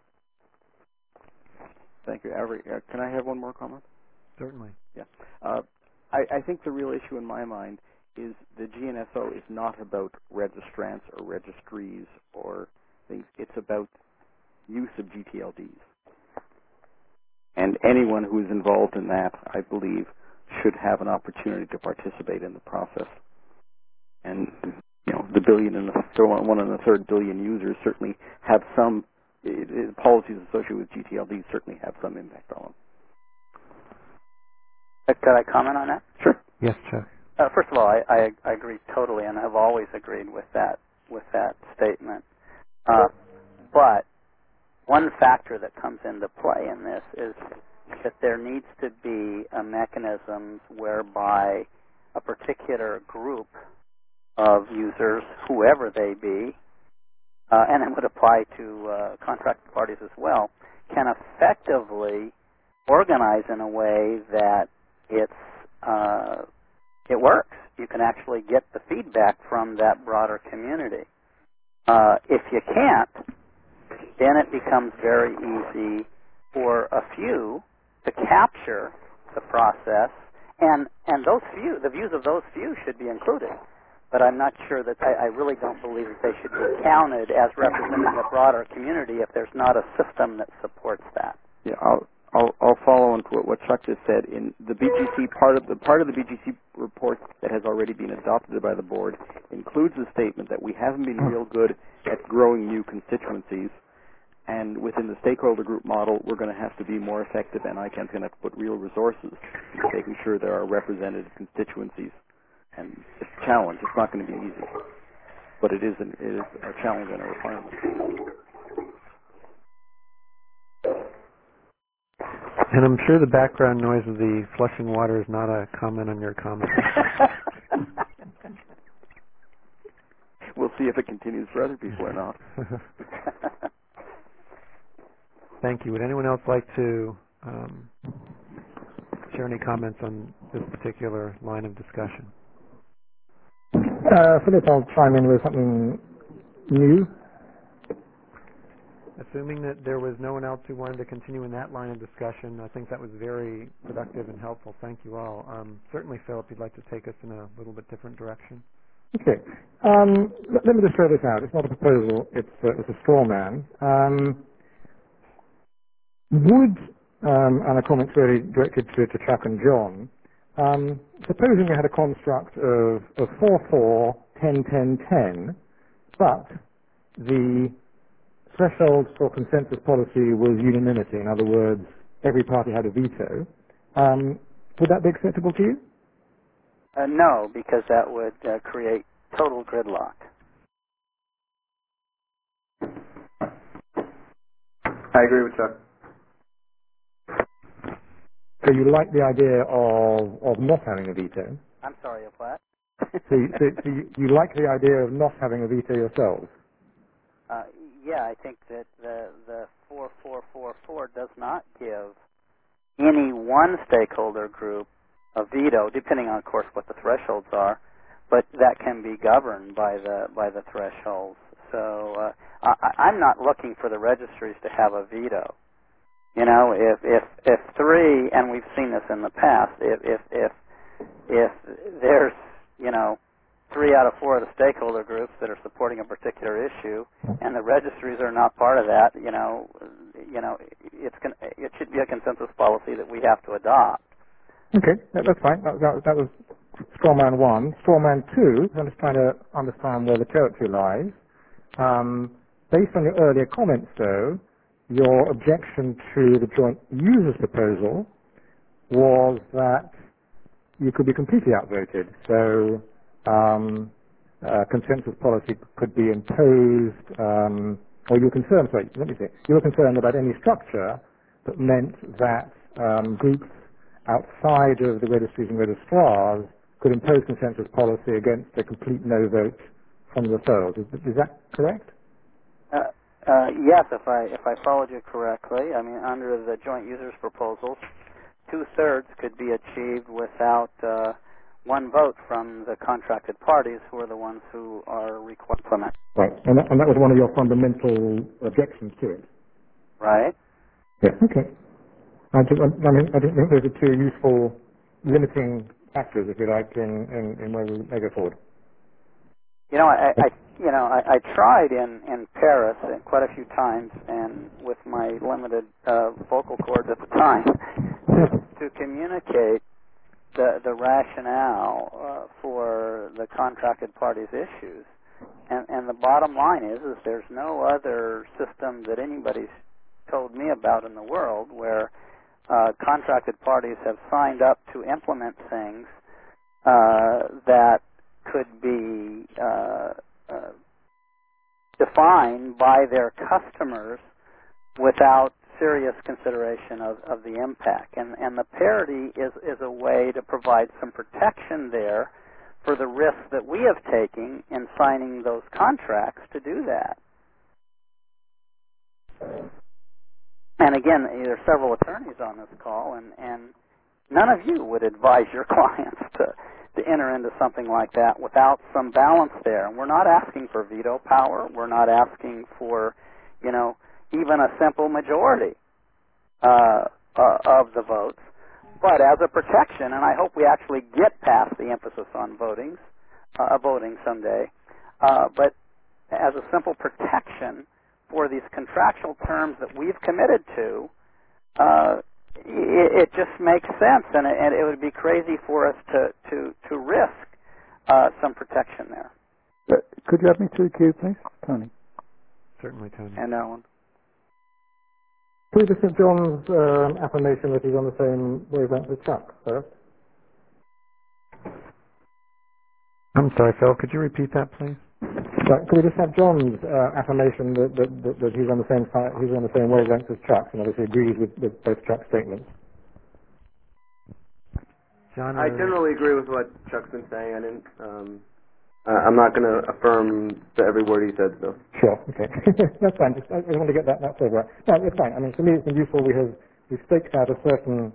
Thank you. Avery, can I have one more comment? Certainly. Yeah. I think the real issue in my mind is the GNSO is not about registrants or registries or things. It's about use of GTLDs. And anyone who is involved in that, I believe, should have an opportunity to participate in the process. And, the 1.3 billion users certainly have some, policies associated with GTLDs certainly have some impact on them. Could I comment on that? Sure. Yes, Chuck. First of all, I agree totally, and have always agreed with that statement. But one factor that comes into play in this is that there needs to be a mechanism whereby a particular group of users, whoever they be, and it would apply to contracted parties as well, can effectively organize in a way that it works. You can actually get the feedback from that broader community. If you can't, then it becomes very easy for a few to capture the process, and the views of those few should be included. But I'm not sure that I really don't believe that they should be counted as representing the broader community if there's not a system that supports that. Yeah, I'll follow on to what Chuck just said. In the BGC part of the BGC report that has already been adopted by the board includes a statement that we haven't been real good at growing new constituencies, and within the stakeholder group model, we're going to have to be more effective, and ICANN's going to have to put real resources into making sure there are represented constituencies. And it's a challenge. It's not going to be easy, but it is a challenge and a requirement. And I'm sure the background noise of the flushing water is not a comment on your comment. We'll see if it continues for other people or not. Thank you. Would anyone else like to share any comments on this particular line of discussion? Philip, I'll chime in with something new. Assuming that there was no one else who wanted to continue in that line of discussion, I think that was very productive and helpful. Thank you all. Certainly, Philip, you'd like to take us in a little bit different direction. Okay. Let me just throw this out. It's not a proposal. It's a straw man. And a comment's really directed to Chuck and John, supposing you had a construct of 4-4, 10-10-10, but the threshold for consensus policy was unanimity. In other words, every party had a veto. Would that be acceptable to you? No, because that would create total gridlock. I agree with Chuck. So you like the idea of not having a veto? I'm sorry, of what? So you like the idea of not having a veto yourselves? Yeah, I think that the 4-4-4-4 does not give any one stakeholder group a veto, depending on, of course, what the thresholds are, but that can be governed by the thresholds. So I'm not looking for the registries to have a veto. You know, if three, and we've seen this in the past, if there's 3 out of 4 of the stakeholder groups that are supporting a particular issue, and the registries are not part of that, it should be a consensus policy that we have to adopt. Okay, that's fine. That was straw man 1. Straw man 2, I'm just trying to understand where the territory lies. Based on your earlier comments, though, your objection to the joint users proposal was that you could be completely outvoted. So consensus policy could be imposed, or you were concerned, you were concerned about any structure that meant that groups outside of the registries and registrars could impose consensus policy against a complete no vote from the referrals. Is that correct? Yes, if I followed you correctly, I mean, under the joint users proposals, 2/3 could be achieved without one vote from the contracted parties, who are the ones who are required to implement. Right, and that was one of your fundamental objections to it. Right. Yeah. Okay. I didn't think those are two useful limiting factors, if you like, in where we may go forward. You know, I tried in Paris quite a few times, and with my limited vocal cords at the time, to communicate the rationale for the contracted parties' issues. And the bottom line is there's no other system that anybody's told me about in the world where contracted parties have signed up to implement things that could be defined by their customers without serious consideration of the impact. And the parity is a way to provide some protection there for the risks that we have taken in signing those contracts to do that. And again, there are several attorneys on this call, and none of you would advise your clients to enter into something like that without some balance there. And we're not asking for veto power. We're not asking for, even a simple majority of the votes. But as a protection, and I hope we actually get past the emphasis on voting someday, but as a simple protection for these contractual terms that we've committed to, it just makes sense, and it would be crazy for us to risk some protection there. Could you have me to the queue, please, Tony? Certainly, Tony. And Alan. Peter St. John's affirmation that he's on the same wavelength as Chuck, first. I'm sorry, Phil, could you repeat that, please? Right, could we just have John's affirmation that he's on the same side, he's on the same wavelength as Chuck, and obviously agrees with both Chuck's statements? John, I generally agree with what Chuck's been saying. I'm not going to affirm every word he said, so. Sure, okay. That's fine. I want to get that flavor out. No, it's fine. I mean, for me, it's been useful. We've staked out a certain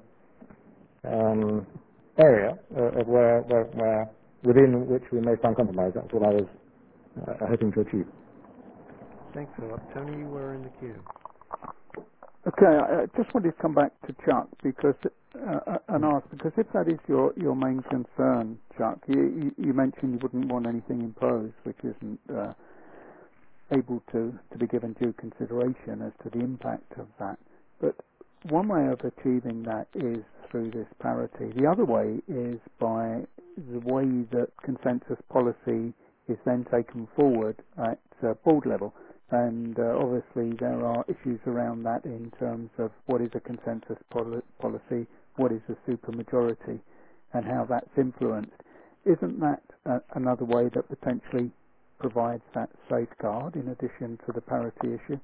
area of where within which we may find compromise. That's what I was hoping to achieve. Thanks, Philip. Tony, you were in the queue. Okay, I just wanted to come back to Chuck and ask, because if that is your main concern, Chuck, you mentioned you wouldn't want anything imposed which isn't able to be given due consideration as to the impact of that. But one way of achieving that is through this parity. The other way is by the way that consensus policy is then taken forward at board level. And obviously there are issues around that in terms of what is a consensus policy, what is a supermajority, and how that's influenced. Isn't that another way that potentially provides that safeguard in addition to the parity issue?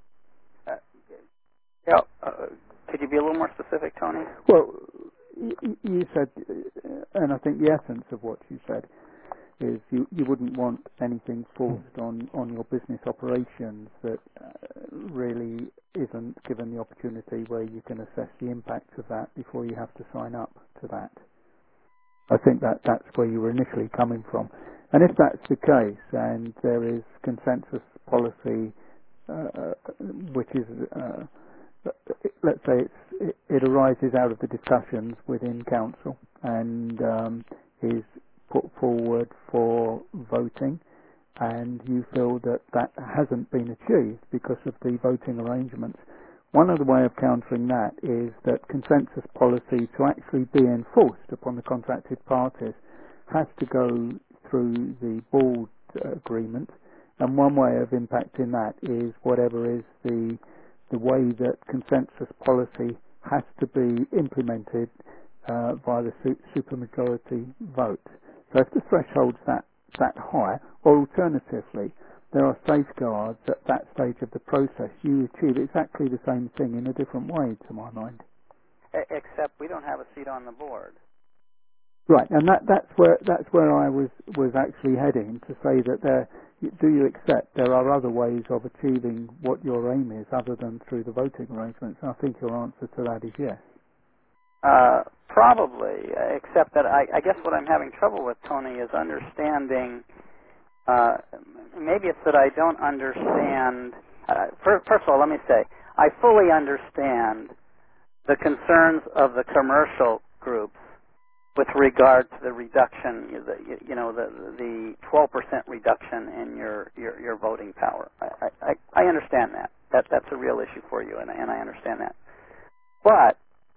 Could you be a little more specific, Tony? Well, you said, and I think the essence of what you said is you wouldn't want anything forced on your business operations that really isn't given the opportunity where you can assess the impact of that before you have to sign up to that. I think that's where you were initially coming from. And if that's the case, and there is consensus policy, which is, let's say it arises out of the discussions within council and is put forward for voting, and you feel that hasn't been achieved because of the voting arrangements. One other way of countering that is that consensus policy, to actually be enforced upon the contracted parties, has to go through the board agreement, and one way of impacting that is whatever is the way that consensus policy has to be implemented by the supermajority vote. So if the threshold's that high, or alternatively, there are safeguards at that stage of the process, you achieve exactly the same thing in a different way, to my mind. Except we don't have a seat on the board. Right, and that's where I was actually heading, to say that do you accept there are other ways of achieving what your aim is other than through the voting arrangements? And I think your answer to that is yes. Probably, except that I guess what I'm having trouble with, Tony, is understanding. Maybe it's that I don't understand. First of all, let me say I fully understand the concerns of the commercial groups with regard to the reduction, the 12% reduction in your voting power. I understand that. That's a real issue for you, and I understand that. But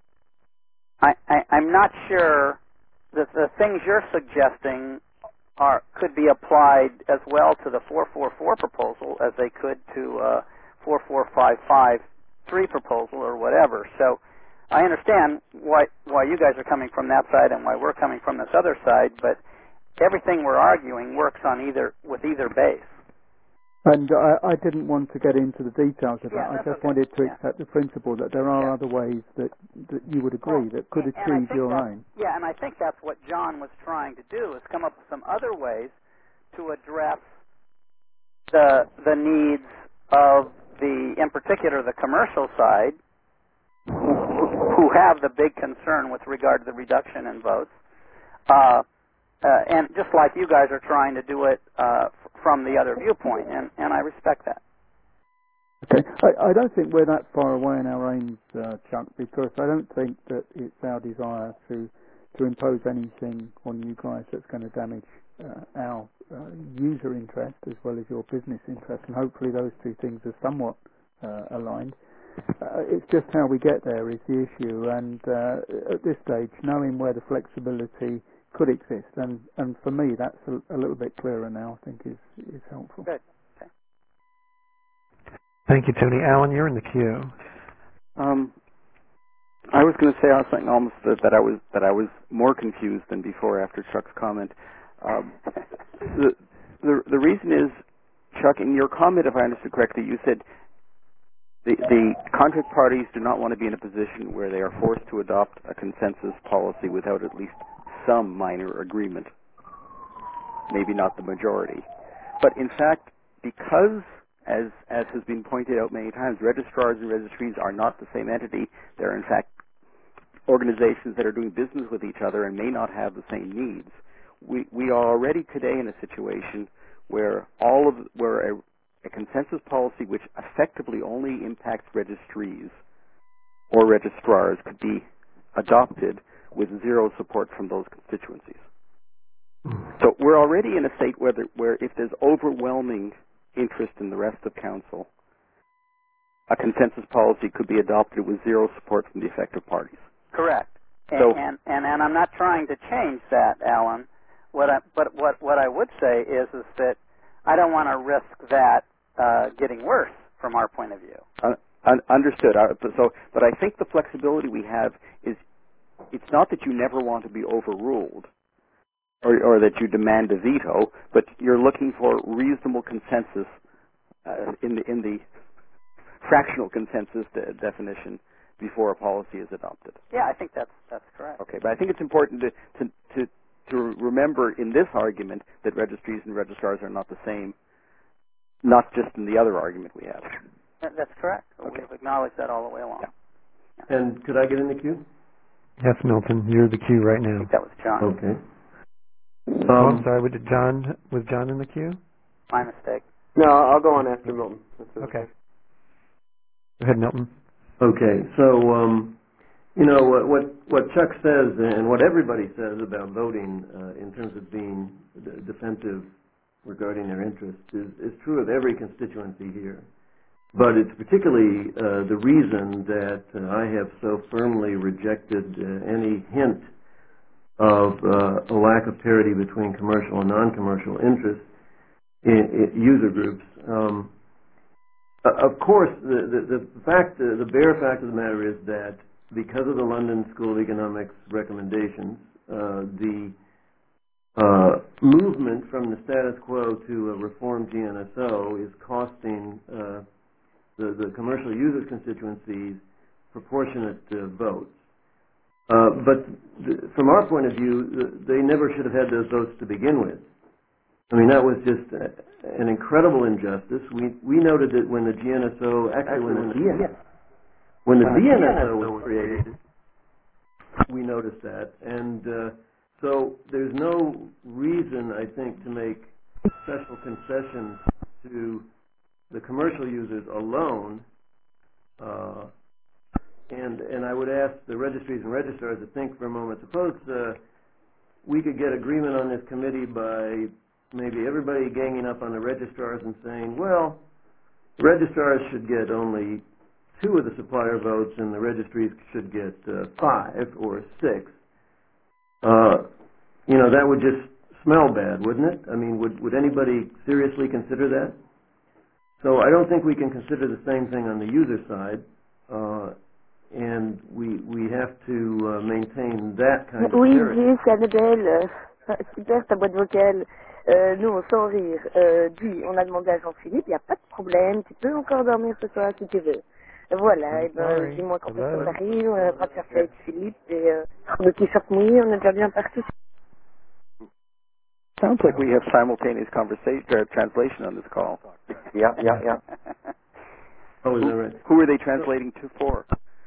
I'm not sure that the things you're suggesting could be applied as well to the 444 proposal as they could to 44553 proposal or whatever. So I understand why you guys are coming from that side and why we're coming from this other side, but everything we're arguing works with either base. And I didn't want to get into the details of that. I just wanted to accept the principle that there are other ways that you would agree that could achieve your aim. Yeah, and I think that's what John was trying to do, is come up with some other ways to address the needs of in particular, the commercial side, who have the big concern with regard to the reduction in votes. And just like you guys are trying to do it from the other viewpoint, and I respect that. Okay, I don't think we're that far away in our aims, Chuck, because I don't think that it's our desire to impose anything on you guys that's going to damage our user interest as well as your business interest, and hopefully those two things are somewhat aligned. It's just how we get there is the issue, and at this stage, knowing where the flexibility could exist, and for me that's a little bit clearer now, I think is helpful. Good. Okay. Thank you, Tony. Alan, you're in the queue. I was going to say something almost that I was more confused than before after Chuck's comment. The reason is, Chuck, in your comment, if I understood correctly, you said the contract parties do not want to be in a position where they are forced to adopt a consensus policy without at least some minor agreement, maybe not the majority. But in fact, because, as has been pointed out many times, registrars and registries are not the same entity. They're in fact organizations that are doing business with each other and may not have the same needs. We are already today in a situation where a consensus policy which effectively only impacts registries or registrars could be adopted with zero support from those constituencies. So we're already in a state where if there's overwhelming interest in the rest of council, a consensus policy could be adopted with zero support from the affected parties. Correct. So, and I'm not trying to change that, Alan. What I would say is that I don't want to risk that getting worse from our point of view. Understood. But I think the flexibility we have is, it's not that you never want to be overruled or that you demand a veto, but you're looking for reasonable consensus in the fractional consensus definition before a policy is adopted. Yeah, I think that's correct. Okay, but I think it's important to remember in this argument that registries and registrars are not the same, not just in the other argument we have. That's correct. Okay. We've acknowledged that all the way along. Yeah. Yeah. And could I get in the queue? Yes, Milton, you're the queue right I now. think that was John. Okay. I'm sorry, was John in the queue? My mistake. No, I'll go on after Milton. Okay. Go ahead, Milton. Okay, so what Chuck says and what everybody says about voting in terms of being defensive regarding their interests is true of every constituency here. But it's particularly the reason that I have so firmly rejected any hint of a lack of parity between commercial and non-commercial interests in user groups. Of course, the bare fact of the matter is that because of the London School of Economics recommendations, the movement from the status quo to a reformed GNSO is costing the commercial users constituencies proportionate votes. But from our point of view, they never should have had those votes to begin with. I mean, that was just an incredible injustice. We noted that when the GNSO, when the DNSO was created, we noticed that. And so there's no reason, I think, to make special concessions to the commercial users alone. And I would ask the registries and registrars to think for a moment. Suppose we could get agreement on this committee by maybe everybody ganging up on the registrars and saying, well, the registrars should get only 2 of the supplier votes and the registries should get 5 or 6. That would just smell bad, wouldn't it? I mean, would anybody seriously consider that? So I don't think we can consider the same thing on the user side. And we have to maintain that kind of parity. Oui, Annabelle, super ta boîte vocale. Nous, sans rire, on a demandé à Jean-Philippe, il n'y a pas de problème, tu peux encore dormir ce soir si tu veux. Voilà, et ben, dis-moi quand est-ce qu'on arrive, on va te chercher avec Philippe, et le t-shirt mouillé, on est déjà bien parti. Sounds like we have simultaneous translation on this call. Yeah. Oh, is that right? Who are they translating to for?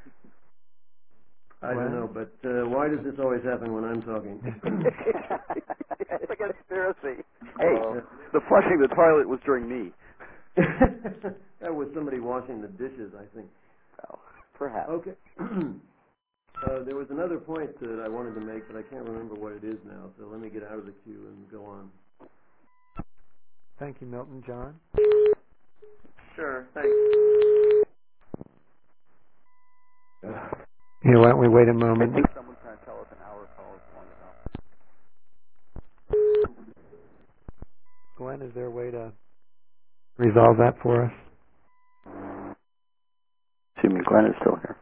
I don't know, but why does this always happen when I'm talking? It's a conspiracy. Hey, the flushing the toilet was during me. That was somebody washing the dishes, I think. Well, perhaps. Okay. There was another point that I wanted to make, but I can't remember what it is now, so let me get out of the queue and go on. Thank you, Milton. John? Sure, thanks. Why don't we wait a moment? I think someone's trying to tell us an hour call is long enough. Glenn, is there a way to resolve that for us? Assuming Glenn is still here.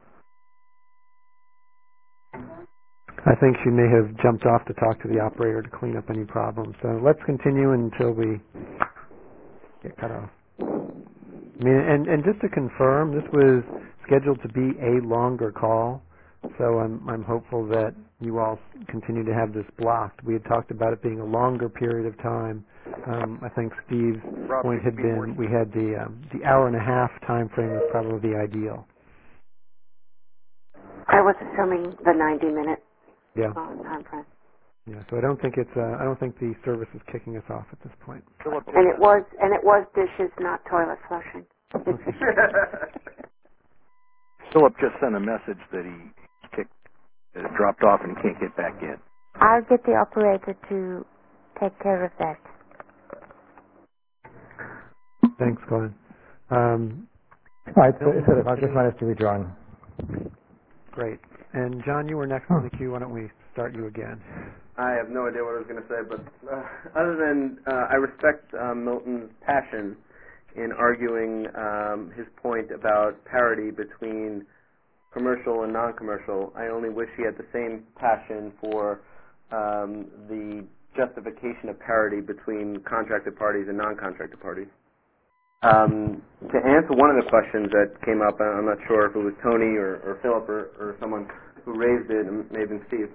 I think she may have jumped off to talk to the operator to clean up any problems. So let's continue until we get cut off. I mean, and just to confirm, this was scheduled to be a longer call. So I'm hopeful that you all continue to have this blocked. We had talked about it being a longer period of time. I think Steve's point had been we had the hour and a half time frame was probably the ideal. I was assuming the 90-minute time frame. Yeah, so I don't think the service is kicking us off at this point. And it was dishes, not toilet flushing. Philip just sent a message that he dropped off and can't get back in. I'll get the operator to take care of that. Thanks, Glenn. Right, Philip, I've just managed to rejoin. Great. And John, you were next on the queue. Why don't we start you again? I have no idea what I was going to say, but other than I respect Milton's passion in arguing his point about parity between commercial and non-commercial. I only wish he had the same passion for the justification of parity between contracted parties and non-contracted parties. To answer one of the questions that came up, I'm not sure if it was Tony or Philip or someone who raised it, and maybe Steve.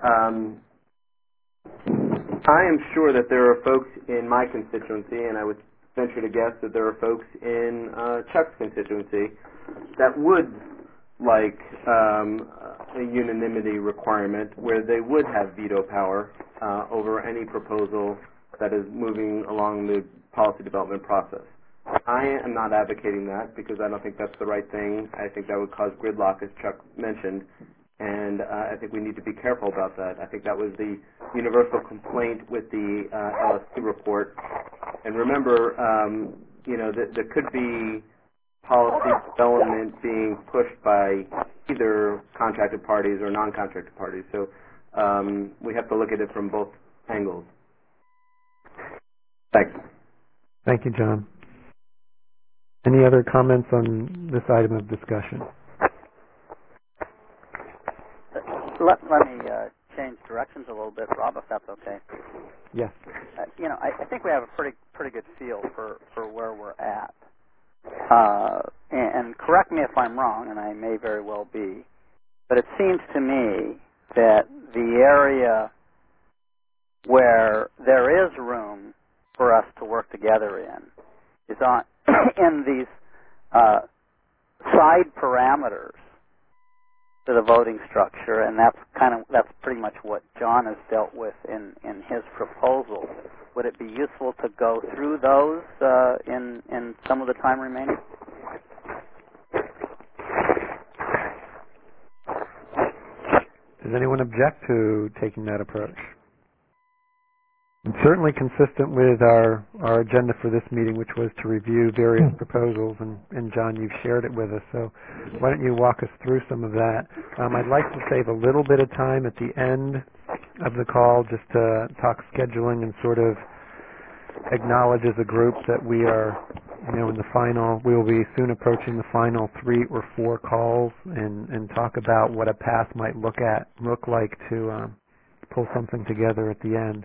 I am sure that there are folks in my constituency, and I would venture to guess that there are folks in Chuck's constituency that would like a unanimity requirement where they would have veto power over any proposal that is moving along the policy development process. I am not advocating that because I don't think that's the right thing. I think that would cause gridlock, as Chuck mentioned, and I think we need to be careful about that. I think that was the universal complaint with the LST report. And remember, there could be policy development being pushed by either contracted parties or non-contracted parties. So we have to look at it from both angles. Thanks. Thank you, John. Any other comments on this item of discussion? Let me change directions a little bit, Rob, if that's okay. Yes. I think we have a pretty good feel for where we're at. And correct me if I'm wrong, and I may very well be, but it seems to me that the area where there is room for us to work together is on in these side parameters to the voting structure, and that's pretty much what John has dealt with in his proposal. Would it be useful to go through those in some of the time remaining? Does anyone object to taking that approach? It's certainly consistent with our agenda for this meeting, which was to review various proposals, and John, you've shared it with us, so why don't you walk us through some of that. I'd like to save a little bit of time at the end of the call just to talk scheduling and sort of acknowledge as a group that we are, in the final, we will be soon approaching the final 3 or 4 calls and talk about what a path might look like to pull something together at the end.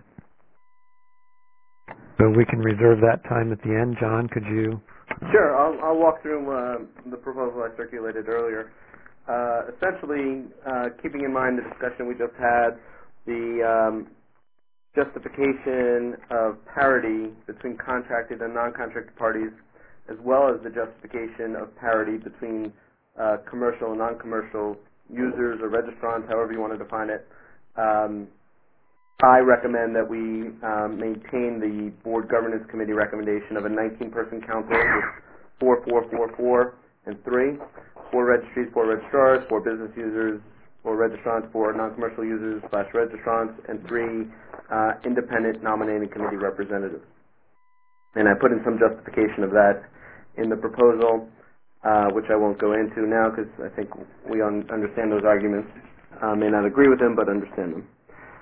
So we can reserve that time at the end. John, could you? Sure, I'll walk through the proposal I circulated earlier. Essentially, keeping in mind the discussion we just had, the justification of parity between contracted and non-contracted parties, as well as the justification of parity between commercial and non-commercial users or registrants, however you want to define it. I recommend that we maintain the Board Governance Committee recommendation of a 19-person council with 4, and 3. 4 registries, 4 registrars, 4 business users, 4 registrants, 4 non-commercial users / registrants, and 3 independent nominating committee representatives. And I put in some justification of that in the proposal, which I won't go into now because I think we understand those arguments. May not agree with them, but understand them.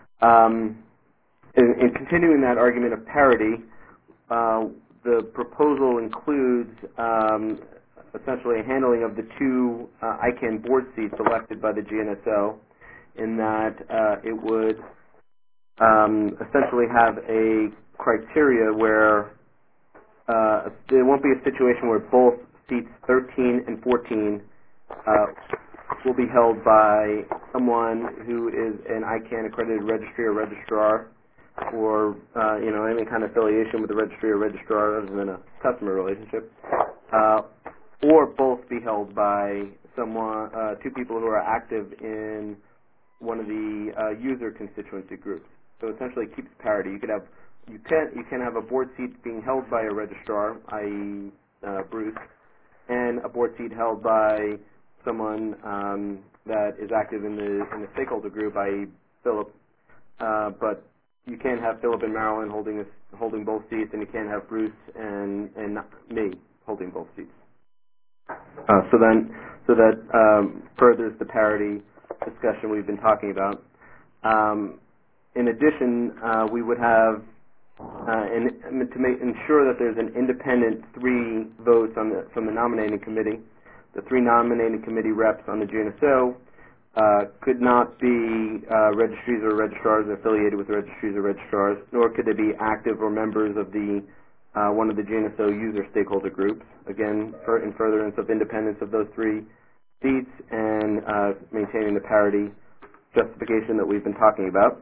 In continuing that argument of parity, the proposal includes essentially a handling of the 2 ICANN board seats elected by the GNSO, in that it would essentially have a criteria where there won't be a situation where both seats 13 and 14 will be held by someone who is an ICANN accredited registry or registrar, or any kind of affiliation with the registry or registrar other than a customer relationship, or both be held by someone, 2 people who are active in one of the user constituency groups. So essentially, it keeps parity. You can have a board seat being held by a registrar, i.e., Bruce, and a board seat held by someone that is active in the stakeholder group, i.e. Philip, but you can't have Philip and Marilyn holding both seats, and you can't have Bruce and me holding both seats. So that furthers the parity discussion we've been talking about. In addition, we would have, to ensure that there's an independent 3 votes from the nominating committee. The 3 nominating committee reps on the GNSO could not be registries or registrars affiliated with registries or registrars, nor could they be active or members of one of the GNSO user stakeholder groups. Again, in furtherance of independence of those 3 seats and maintaining the parity justification that we've been talking about.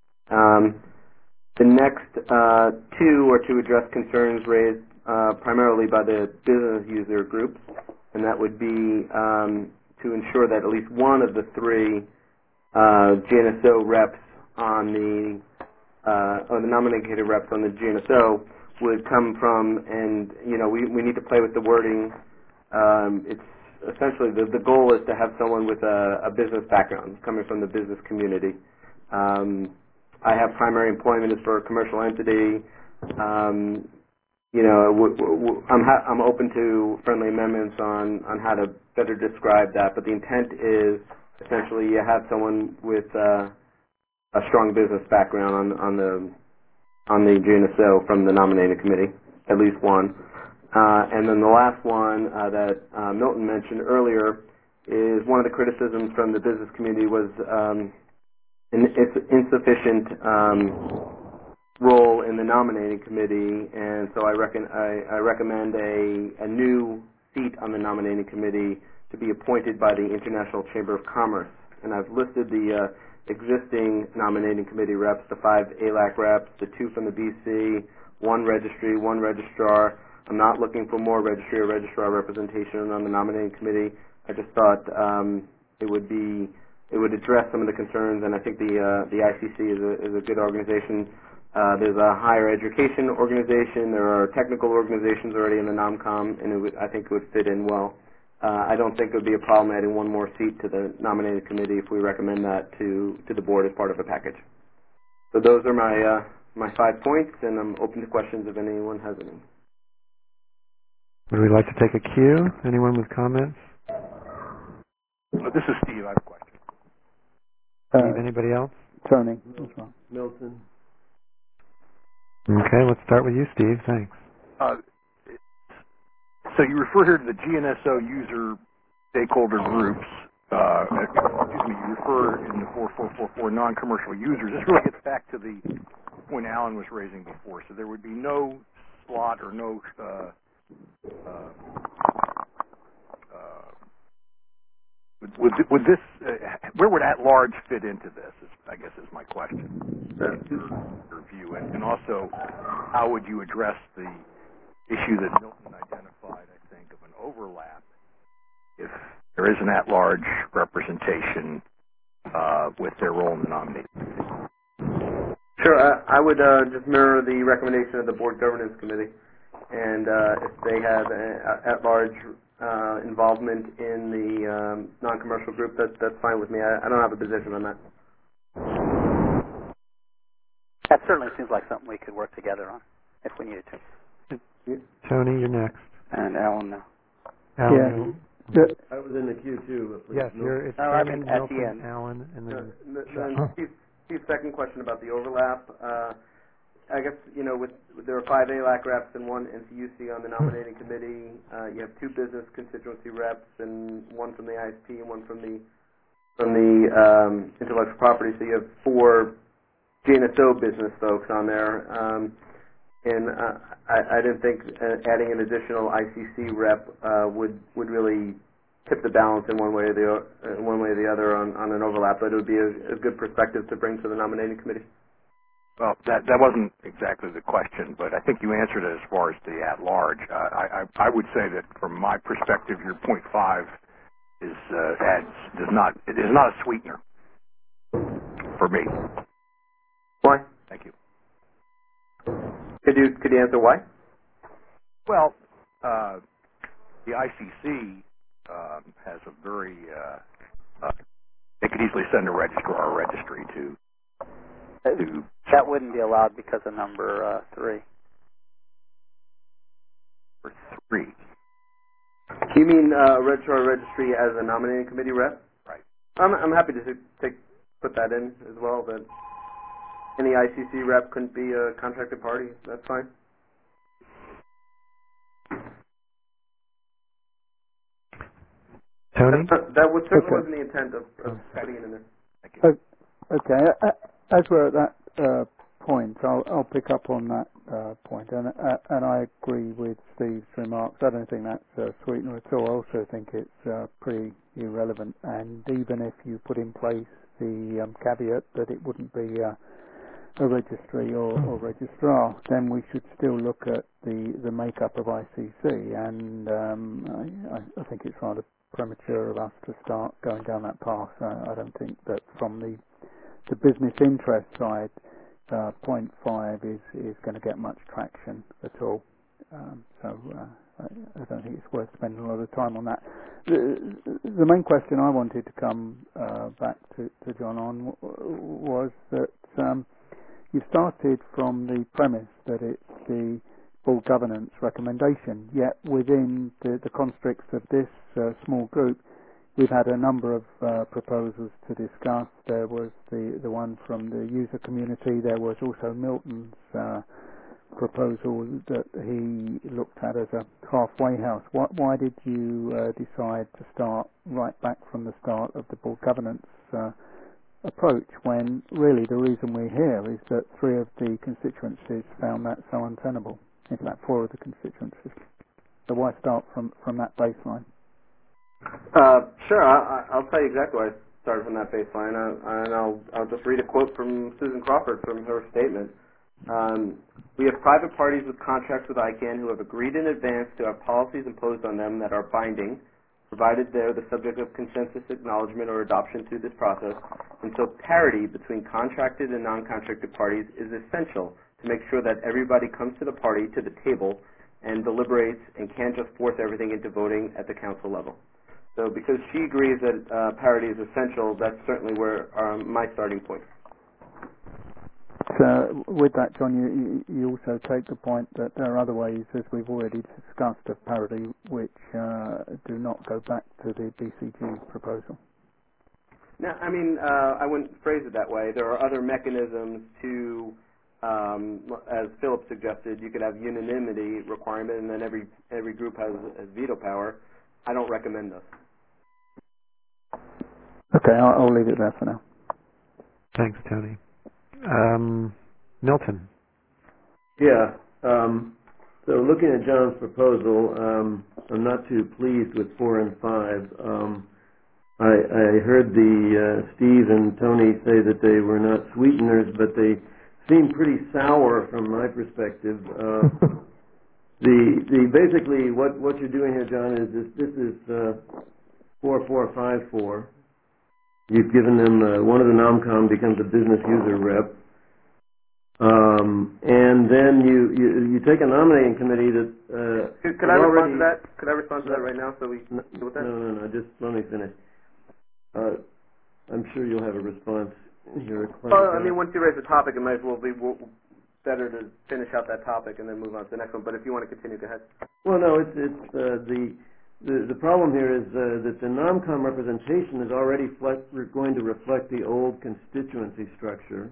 The next 2 are to address concerns raised primarily by the business user groups, and that would be to ensure that at least one of the 3 GNSO reps on the nominated reps on the GNSO would come from, and we need to play with the wording. It's essentially the goal is to have someone with a business background coming from the business community. I have primary employment is for a commercial entity. I'm open to friendly amendments on how to better describe that, but the intent is essentially you have someone with a strong business background on the GNSO from the nominating committee, at least one. And then the last one that Milton mentioned earlier is one of the criticisms from the business community was its insufficient role in the nominating committee, and so I recommend a new seat on the nominating committee to be appointed by the International Chamber of Commerce. And I've listed the existing nominating committee reps, the 5 ALAC reps, the 2 from the BC, 1 registry, 1 registrar. I'm not looking for more registry or registrar representation on the nominating committee. I just thought it would address some of the concerns, and I think the ICC is a good organization. There's a higher education organization. There are technical organizations already in the NOMCOM, and I think it would fit in well. I don't think it would be a problem adding 1 more seat to the nominating committee if we recommend that to the board as part of a package. So those are my 5 points, and I'm open to questions if anyone has any. Would we like to take a cue? Anyone with comments? This is Steve. I have a question. Steve, anybody else? Tony. Milton. Okay, let's start with you, Steve. Thanks. So you refer here to the GNSO user stakeholder groups. You refer in the 4444 non-commercial users. This really gets back to the point Alan was raising before. So there would be no slot or no would this where would at large fit into this? I guess is my question. Your view, and also how would you address the issue that Milton identified? I think of an overlap if there is an at-large representation with their role in the nominating committee. Sure. I would just mirror the recommendation of the board governance committee, and if they have at-large involvement in the non-commercial group, that's fine with me. I don't have a position on that. That certainly seems like something we could work together on if we needed to. Tony, you're next. And Alan now. Alan. Yeah. I was in the queue too. Yes, it's I'm at Milton, the end. Alan, and then Steve's second question about the overlap. I guess, there are 5 ALAC reps and 1 NCUC on the nominating committee. You have 2 business constituency reps and 1 from the ISP and 1 from the intellectual property. So you have 4 GNSO business folks on there. And I didn't think adding an additional ICC rep would really tip the balance in one way or the other on an overlap, but it would be a good perspective to bring to the nominating committee. Well, that wasn't exactly the question, but I think you answered it as far as the at-large. I would say that from my perspective, your .5 is not a sweetener for me. Why? Thank you. Could you answer why? Well, the ICC has a very they could easily send a registrar or a registry to. That wouldn't be allowed because of number 3. Number 3. You mean registrar or registry as a nominating committee rep? Right. I'm happy to put that in as well. That any ICC rep couldn't be a contracted party. That's fine. Tony? That certainly wasn't the intent of putting it in there. Thank you. Okay. As we're at that point, I'll pick up on that point, and I agree with Steve's remarks. I don't think that's a sweetener at all. I also think it's pretty irrelevant, and even if you put in place the caveat that it wouldn't be a registry or registrar, then we should still look at the makeup of ICC, and I think it's rather premature of us to start going down that path. I don't think that from the business interest side, .5 is going to get much traction at all. So I don't think it's worth spending a lot of time on that. The main question I wanted to come back to John on was that you started from the premise that it's the full governance recommendation, yet within the constricts of this small group, we've had a number of proposals to discuss. There was the one from the user community. There was also Milton's proposal that he looked at as a halfway house. Why did you decide to start right back from the start of the board governance approach when really the reason we're here is that 3 of the constituencies found that so untenable? In fact, 4 of the constituencies. So why start from that baseline? Sure. I'll tell you exactly why started from that baseline, and I'll just read a quote from Susan Crawford from her statement. We have private parties with contracts with ICANN who have agreed in advance to have policies imposed on them that are binding, provided they're the subject of consensus acknowledgement or adoption through this process. And so parity between contracted and non-contracted parties is essential to make sure that everybody comes to the table and deliberates and can't just force everything into voting at the council level. So because she agrees that parity is essential, that's certainly where my starting point. So with that, John, you also take the point that there are other ways, as we've already discussed, of parity which do not go back to the BCG proposal. No, I mean, I wouldn't phrase it that way. There are other mechanisms to, as Philip suggested, you could have unanimity requirement, and then every group has veto power. I don't recommend those. Okay, I'll leave it there for now. Thanks, Tony. Milton. Yeah. So looking at John's proposal, I'm not too pleased with 4 and 5. I heard Steve and Tony say that they were not sweeteners, but they seem pretty sour from my perspective. Basically what you're doing here, John, is this is 4-4-5-4. You've given them one of the NOMCOM becomes a business user rep. And then you take a nominating committee that Could I respond to that? Could I respond to that right now? So we deal with that? No. Just let me finish. I'm sure you'll have a response here. Well, I mean, once you raise the topic, it might as well be better to finish out that topic and then move on to the next one. But if you want to continue, go ahead. Well, no, it's the problem here is that the NOMCOM representation is already going to reflect the old constituency structure.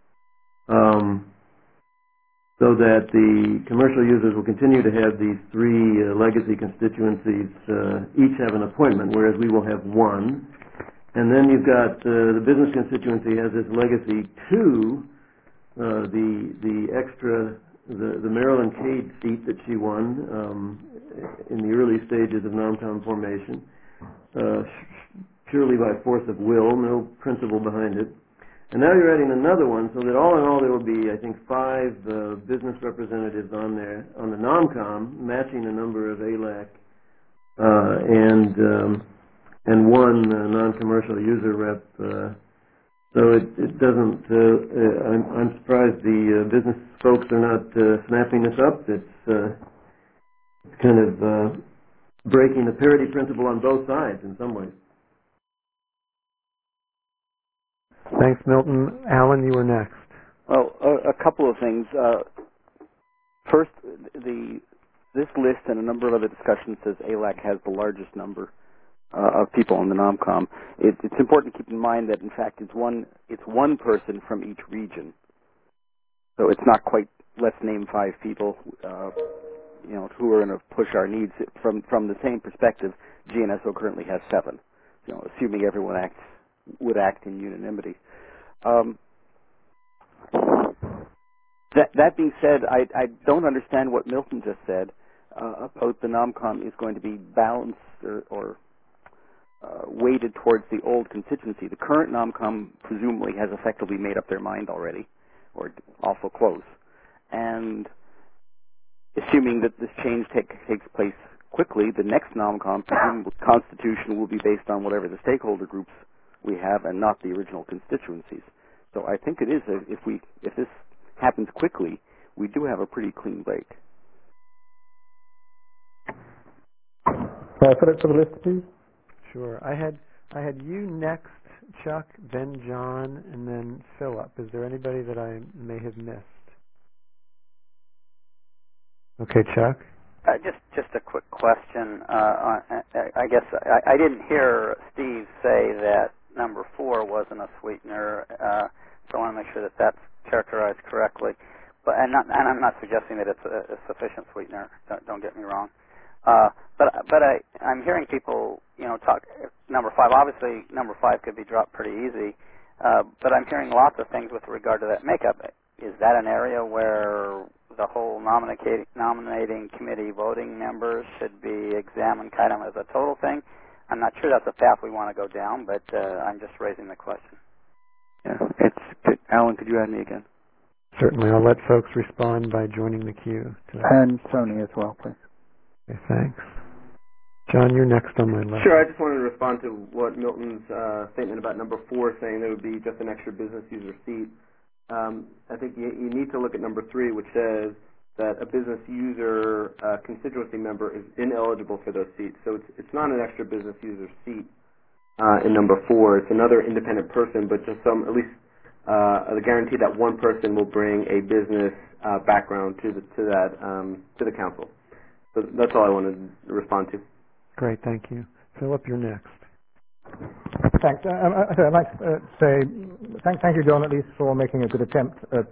So that the commercial users will continue to have these 3 legacy constituencies, each have an appointment, whereas we will have one. And then you've got the business constituency has its legacy 2, the extra, the Marilyn Cade seat that she won in the early stages of NOMCOM formation, purely by force of will, no principle behind it. And now you're adding another one, so that all in all there will be, I think, 5 business representatives on there, on the NOMCOM, matching the number of ALAC, and 1 non-commercial user rep. So it doesn't, I'm surprised the business folks are not snapping this up. It's kind of breaking the parity principle on both sides in some ways. Thanks, Milton. Alan, you were next. Well, a couple of things. First, this list and a number of other discussions says ALAC has the largest number of people on the NOMCOM. It's important to keep in mind that, in fact, it's one person from each region. So it's not quite, let's name 5 people, who are going to push our needs. From the same perspective, GNSO currently has 7, assuming everyone would act in unanimity. That being said, I don't understand what Milton just said about the NOMCOM is going to be balanced or weighted towards the old constituency. The current NOMCOM presumably has effectively made up their mind already, or awful close. And assuming that this change takes place quickly, the next NOMCOM constitution will be based on whatever the stakeholder groups we have and not the original constituencies. So I think it is, if this happens quickly, we do have a pretty clean break. Philip, for the list, please. Sure. I had you next, Chuck, then John, and then Philip. Is there anybody that I may have missed? Okay, Chuck. Just a quick question. I guess I didn't hear Steve say that number 4 wasn't a sweetener, so I want to make sure that that's characterized correctly. But I'm not suggesting that it's a sufficient sweetener. Don't get me wrong. But I'm hearing people talk number 5. Obviously, number 5 could be dropped pretty easy. But I'm hearing lots of things with regard to that makeup. Is that an area where the whole nominating committee voting members should be examined kind of as a total thing? I'm not sure that's a path we want to go down, but I'm just raising the question. Yeah, it's good. Alan, could you add me again? Certainly. I'll let folks respond by joining the queue. And Tony as well, please. Okay, thanks. John, you're next on my list. Sure, I just wanted to respond to what Milton's statement about number 4, saying there would be just an extra business user seat. I think you need to look at number 3, which says that a business user constituency member is ineligible for those seats. So it's not an extra business user seat in number 4. It's another independent person, but just at least the guarantee that one person will bring a business background to the council. So that's all I wanted to respond to. Great, thank you. Philip, you're next. Thanks. I'd like to say thank you, John, at least for making a good attempt at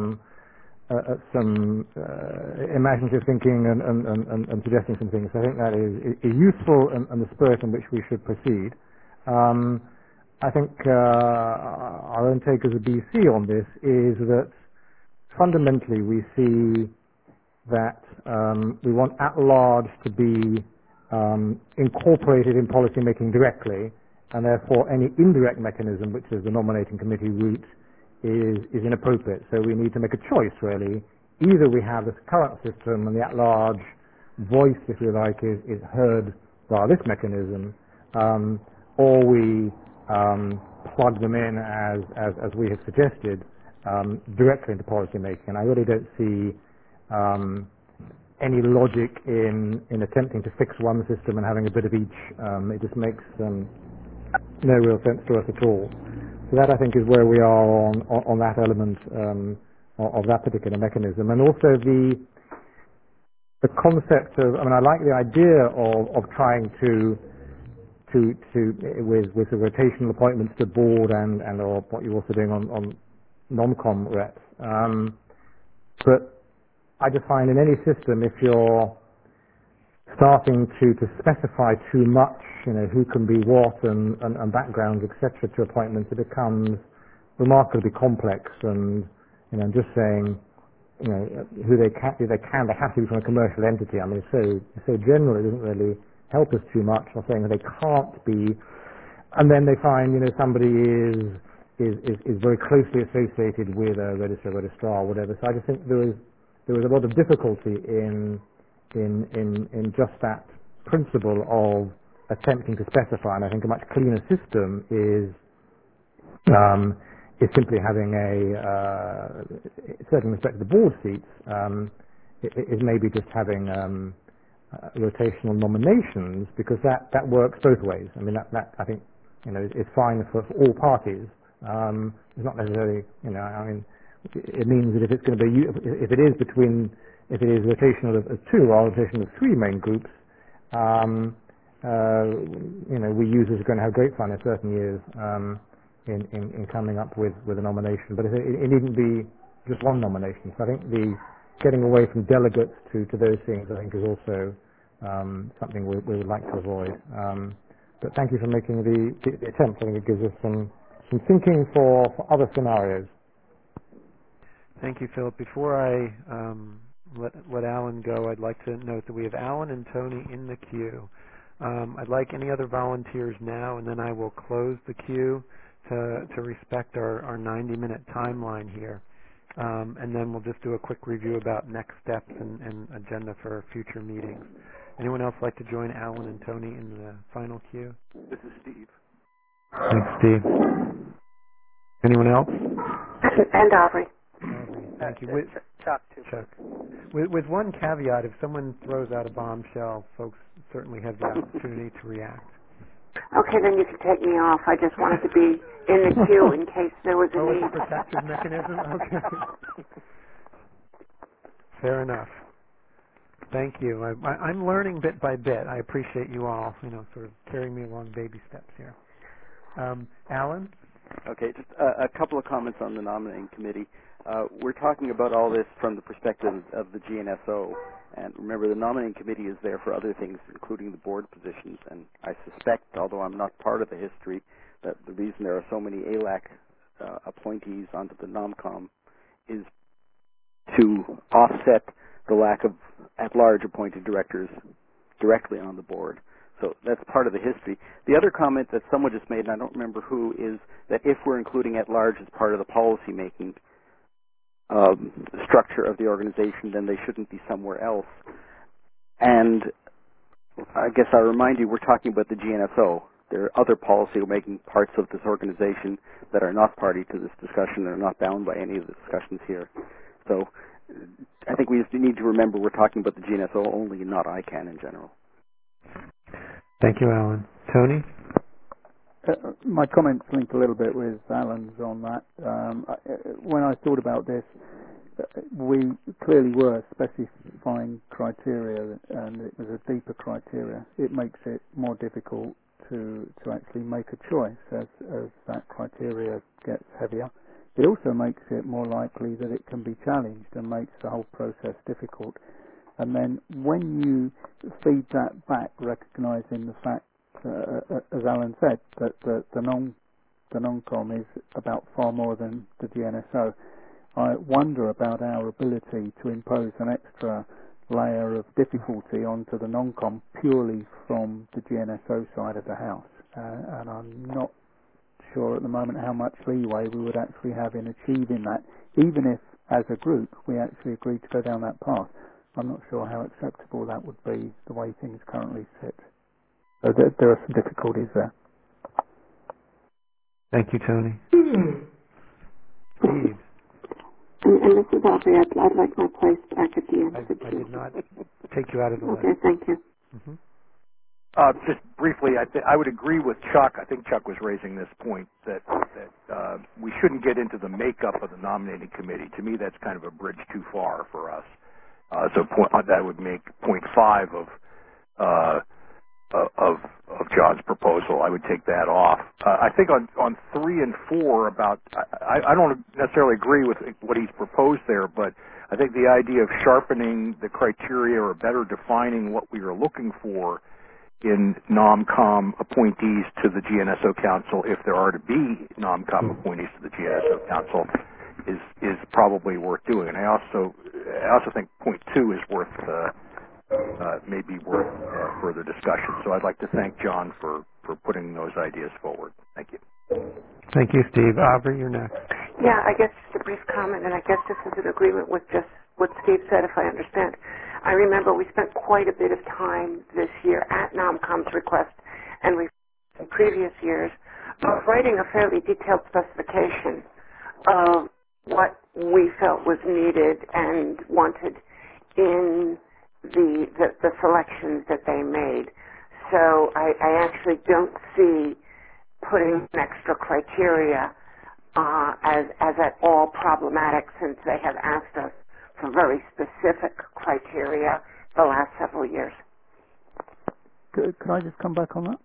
some imaginative thinking and suggesting some things. I think that is useful and the spirit in which we should proceed. I think our own take as a BC on this is that fundamentally we see that we want at-large to be incorporated in policy making directly, and therefore any indirect mechanism, which is the nominating committee route, is inappropriate. So we need to make a choice, really. Either we have this current system and the at-large voice, if you like, is heard via this mechanism, or we plug them in, as we have suggested, directly into policy making. And I really don't see any logic in attempting to fix one system and having a bit of each. It just makes no real sense to us at all. So that, I think, is where we are on that element of that particular mechanism. And also the concept of, I like the idea of trying to with the rotational appointments to board and or what you're also doing on non-com reps. But I just find in any system, if you're starting to specify too much, who can be what and backgrounds, etc., to appointments, it becomes remarkably complex. And I'm just saying, who they have to be from a commercial entity. It's so general, it doesn't really help us too much. I'm saying that they can't be, and then they find somebody is very closely associated with a registrar, or whatever. So I just think there was a lot of difficulty in just that principle of attempting to specify, and I think a much cleaner system is simply having certainly with respect to the board seats, is maybe just having rotational nominations, because that works both ways. That I think is fine for all parties. It's not necessarily it means that if it's going to be, if it is rotational of 2 or rotational of 3 main groups, we users are going to have great fun in certain years in coming up with a nomination. But it needn't be just one nomination. So I think the getting away from delegates to those things, I think, is also something we would like to avoid. But thank you for making the attempt. I think it gives us some thinking for other scenarios. Thank you, Philip. Before I let Alan go, I'd like to note that we have Alan and Tony in the queue. I'd like any other volunteers now, and then I will close the queue to respect our 90-minute timeline here. And then we'll just do a quick review about next steps and agenda for future meetings. Anyone else like to join Alan and Tony in the final queue? This is Steve. Thanks, Steve. Anyone else? And Aubrey. Thank you. Chuck, too. Chuck. With one caveat, if someone throws out a bombshell, folks certainly have the opportunity to react. Okay, then you can take me off. I just wanted to be in the queue in case there was a need. It's a protective mechanism? Okay. Fair enough. Thank you. I'm learning bit by bit. I appreciate you all, sort of carrying me along baby steps here. Alan? Okay, just a couple of comments on the nominating committee. We're talking about all this from the perspective of the GNSO, and remember, the nominating committee is there for other things, including the board positions, and I suspect, although I'm not part of the history, that the reason there are so many ALAC appointees onto the NOMCOM is to offset the lack of at-large appointed directors directly on the board. So that's part of the history. The other comment that someone just made, and I don't remember who, is that if we're including at-large as part of the policy-making structure of the organization, then they shouldn't be somewhere else. And I guess I'll remind you, we're talking about the GNSO. There are other policy-making parts of this organization that are not party to this discussion and are not bound by any of the discussions here. So I think we just need to remember we're talking about the GNSO only, not ICANN in general. Thank you, Alan. Tony? My comments link a little bit with Alan's on that. When I thought about this, we clearly were specifying criteria, and it was a deeper criteria. It makes it more difficult to actually make a choice as that criteria gets heavier. It also makes it more likely that it can be challenged and makes the whole process difficult. And then when you feed that back, recognizing the fact, as Alan said, that the non-com is about far more than the GNSO, I wonder about our ability to impose an extra layer of difficulty onto the non-com purely from the GNSO side of the house. And I'm not sure at the moment how much leeway we would actually have in achieving that, even if, as a group, we actually agreed to go down that path. I'm not sure how acceptable that would be the way things currently sit. So there are some difficulties there. Thank you, Tony. Steve? And this is Audrey. I'd like my place back at the end. I did not take you out of the list. Okay, thank you. Mm-hmm. Just briefly, I would agree with Chuck. I think Chuck was raising this point that we shouldn't get into the makeup of the nominating committee. To me, that's kind of a bridge too far for us. So that would make point 5 of John's proposal. I would take that off. I think on 3 and 4 about I don't necessarily agree with what he's proposed there, but I think the idea of sharpening the criteria or better defining what we are looking for in NOMCOM appointees to the GNSO Council, if there are to be NOMCOM appointees to the GNSO Council, is probably worth doing. And I also think point 2 is worth maybe worth further discussion. So I'd like to thank John for putting those ideas forward. Thank you. Thank you, Steve. Aubrey, you're next. Yeah, I guess just a brief comment, and I guess this is in agreement with just what Steve said, if I understand. I remember we spent quite a bit of time this year at NOMCOM's request, and in previous years, of writing a fairly detailed specification of what we felt was needed and wanted in the selections that they made. So I actually don't see putting an extra criteria as at all problematic, since they have asked us for very specific criteria the last several years. Could I just come back on that?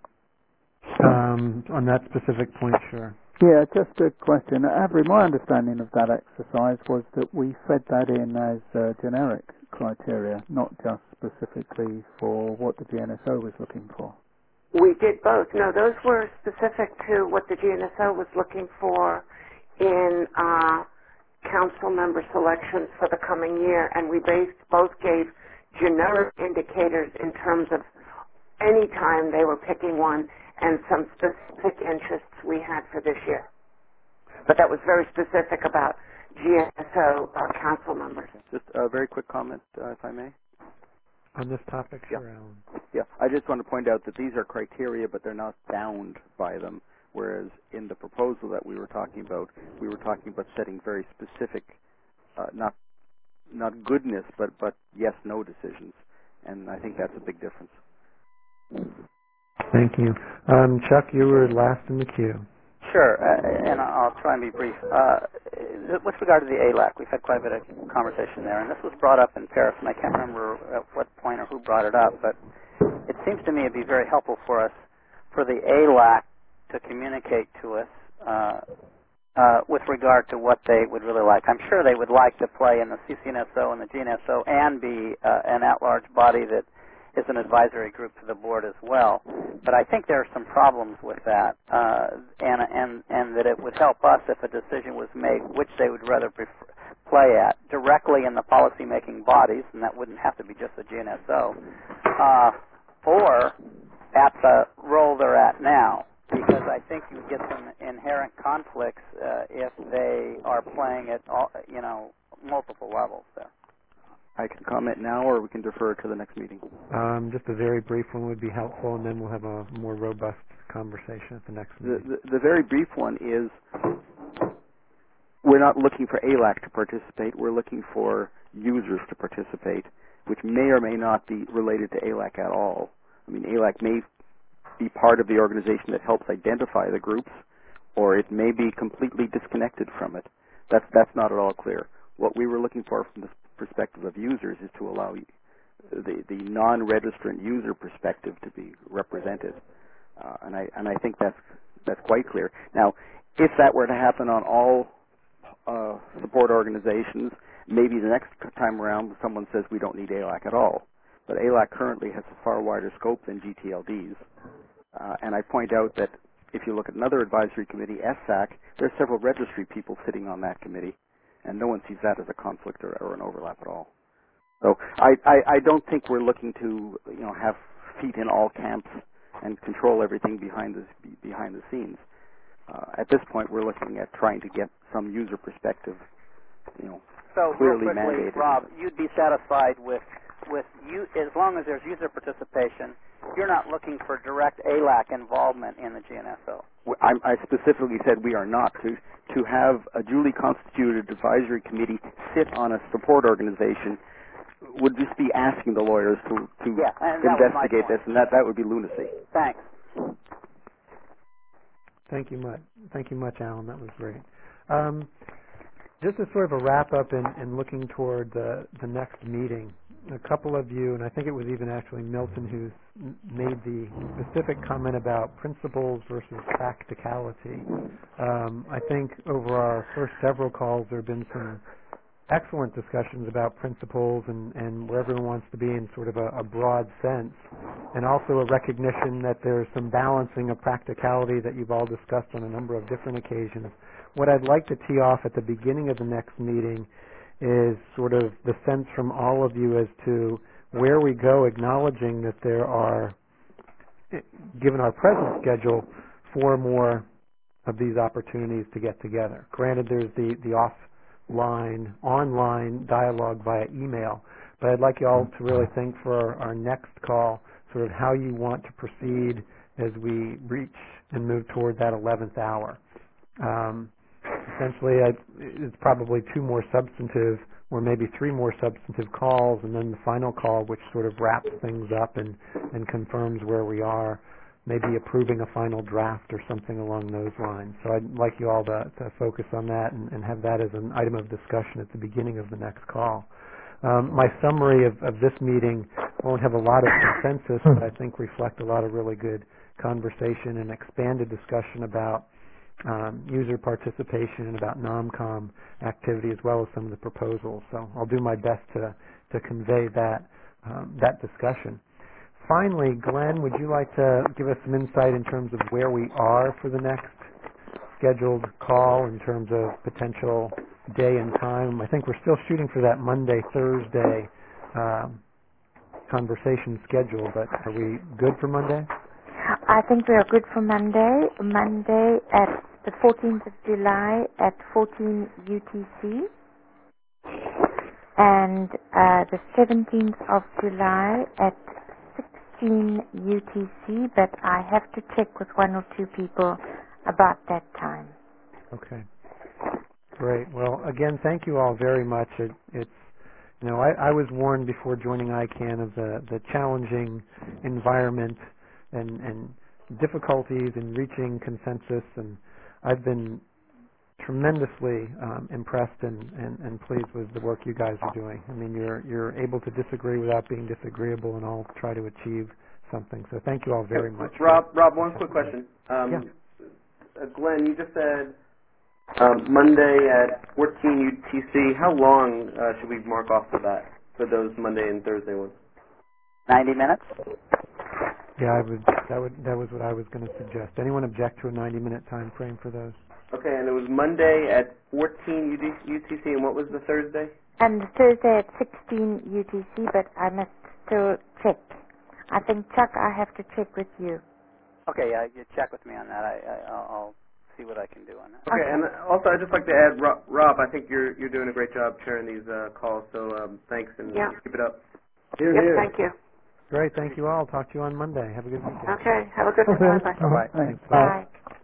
On that specific point, sure. Yeah, just a question. Avery, my understanding of that exercise was that we fed that in as generic criteria, not just specifically for what the GNSO was looking for. We did both. No, those were specific to what the GNSO was looking for in council member selections for the coming year, and we both gave generic indicators in terms of any time they were picking one and some specific interests we had for this year. But that was very specific about GNSO council members. Just a very quick comment, if I may. On this topic, sure, Alan. Yeah, I just want to point out that these are criteria, but they're not bound by them, whereas in the proposal that we were talking about setting very specific, not goodness, but yes/no decisions, and I think that's a big difference. Thank you. Chuck, you were last in the queue. Sure, and I'll try and be brief. With regard to the ALAC, we've had quite a bit of conversation there, and this was brought up in Paris, and I can't remember at what point or who brought it up, but it seems to me it'd be very helpful for us, for the ALAC to communicate to us with regard to what they would really like. I'm sure they would like to play in the CCNSO and the GNSO and be an at-large body that is an advisory group to the board as well. But I think there are some problems with that, and that it would help us if a decision was made which they would rather play at, directly in the policy-making bodies, and that wouldn't have to be just the GNSO, or at the role they're at now, because I think you get some inherent conflicts if they are playing at all, multiple levels there. I can comment now, or we can defer to the next meeting. Just a very brief one would be helpful, and then we'll have a more robust conversation at the next meeting. The very brief one is we're not looking for ALAC to participate. We're looking for users to participate, which may or may not be related to ALAC at all. I mean, ALAC may be part of the organization that helps identify the groups, or it may be completely disconnected from it. That's not at all clear. What we were looking for from the perspective of users is to allow the non-registrant user perspective to be represented, and I think that's quite clear. Now, if that were to happen on all support organizations, maybe the next time around someone says we don't need ALAC at all. But ALAC currently has a far wider scope than GTLDs, and I point out that if you look at another advisory committee, SSAC, there are several registry people sitting on that committee, and no one sees that as a conflict or an overlap at all. So I don't think we're looking to have feet in all camps and control everything behind the scenes. At this point, we're looking at trying to get some user perspective, So clearly real quickly, mandated. Rob, you'd be satisfied with you as long as there's user participation. You're not looking for direct ALAC involvement in the GNSO. I specifically said we are not. To have a duly constituted advisory committee sit on a support organization would just be asking the lawyers to investigate this, and that would be lunacy. Thanks. Thank you much, Alan. That was great. Just as sort of a wrap-up and looking toward the next meeting, a couple of you, and I think it was even actually Milton who made the specific comment about principles versus practicality. I think over our first several calls there have been some excellent discussions about principles and where everyone wants to be in sort of a broad sense, and also a recognition that there's some balancing of practicality that you've all discussed on a number of different occasions. What I'd like to tee off at the beginning of the next meeting is sort of the sense from all of you as to where we go, acknowledging that there are, given our present schedule, 4 more of these opportunities to get together. Granted, there's the online dialogue via email, but I'd like you all to really think for our next call sort of how you want to proceed as we reach and move toward that 11th hour. Essentially, it's probably 2 more substantive or maybe 3 more substantive calls, and then the final call, which sort of wraps things up and confirms where we are, maybe approving a final draft or something along those lines. So I'd like you all to focus on that and have that as an item of discussion at the beginning of the next call. My summary of this meeting won't have a lot of consensus, but I think reflect a lot of really good conversation and expanded discussion about user participation and about NOMCOM activity, as well as some of the proposals. So I'll do my best to convey that discussion. Finally, Glenn, would you like to give us some insight in terms of where we are for the next scheduled call in terms of potential day and time? I think we're still shooting for that Monday, Thursday conversation schedule, but are we good for Monday? I think we are good for Monday. Monday at the 14th of July at 14 UTC. And the 17th of July at 16 UTC, but I have to check with 1 or 2 people about that time. Okay. Great. Well, again, thank you all very much. It's I was warned before joining ICANN of the challenging environment and difficulties in reaching consensus, and I've been tremendously impressed and pleased with the work you guys are doing. I mean, you're able to disagree without being disagreeable, and all try to achieve something. So thank you all very much. Rob, one quick question. Glenn, you just said Monday at 14 UTC. How long should we mark off for that, for those Monday and Thursday ones? 90 minutes? Yeah, that was what I was going to suggest. Anyone object to a 90-minute time frame for those? Okay, and it was Monday at 14 UTC, and what was the Thursday? And Thursday at 16 UTC, but I must still check. I think, Chuck, I have to check with you. Okay, you check with me on that. I'll see what I can do on that. Okay, and also I'd just like to add, Rob, I think you're doing a great job chairing these calls, so thanks, and keep it up. Yes, thank you. Great, thank you all. Talk to you on Monday. Have a good weekend. Okay, have a good one. Bye-bye. Bye-bye. Thanks. Bye.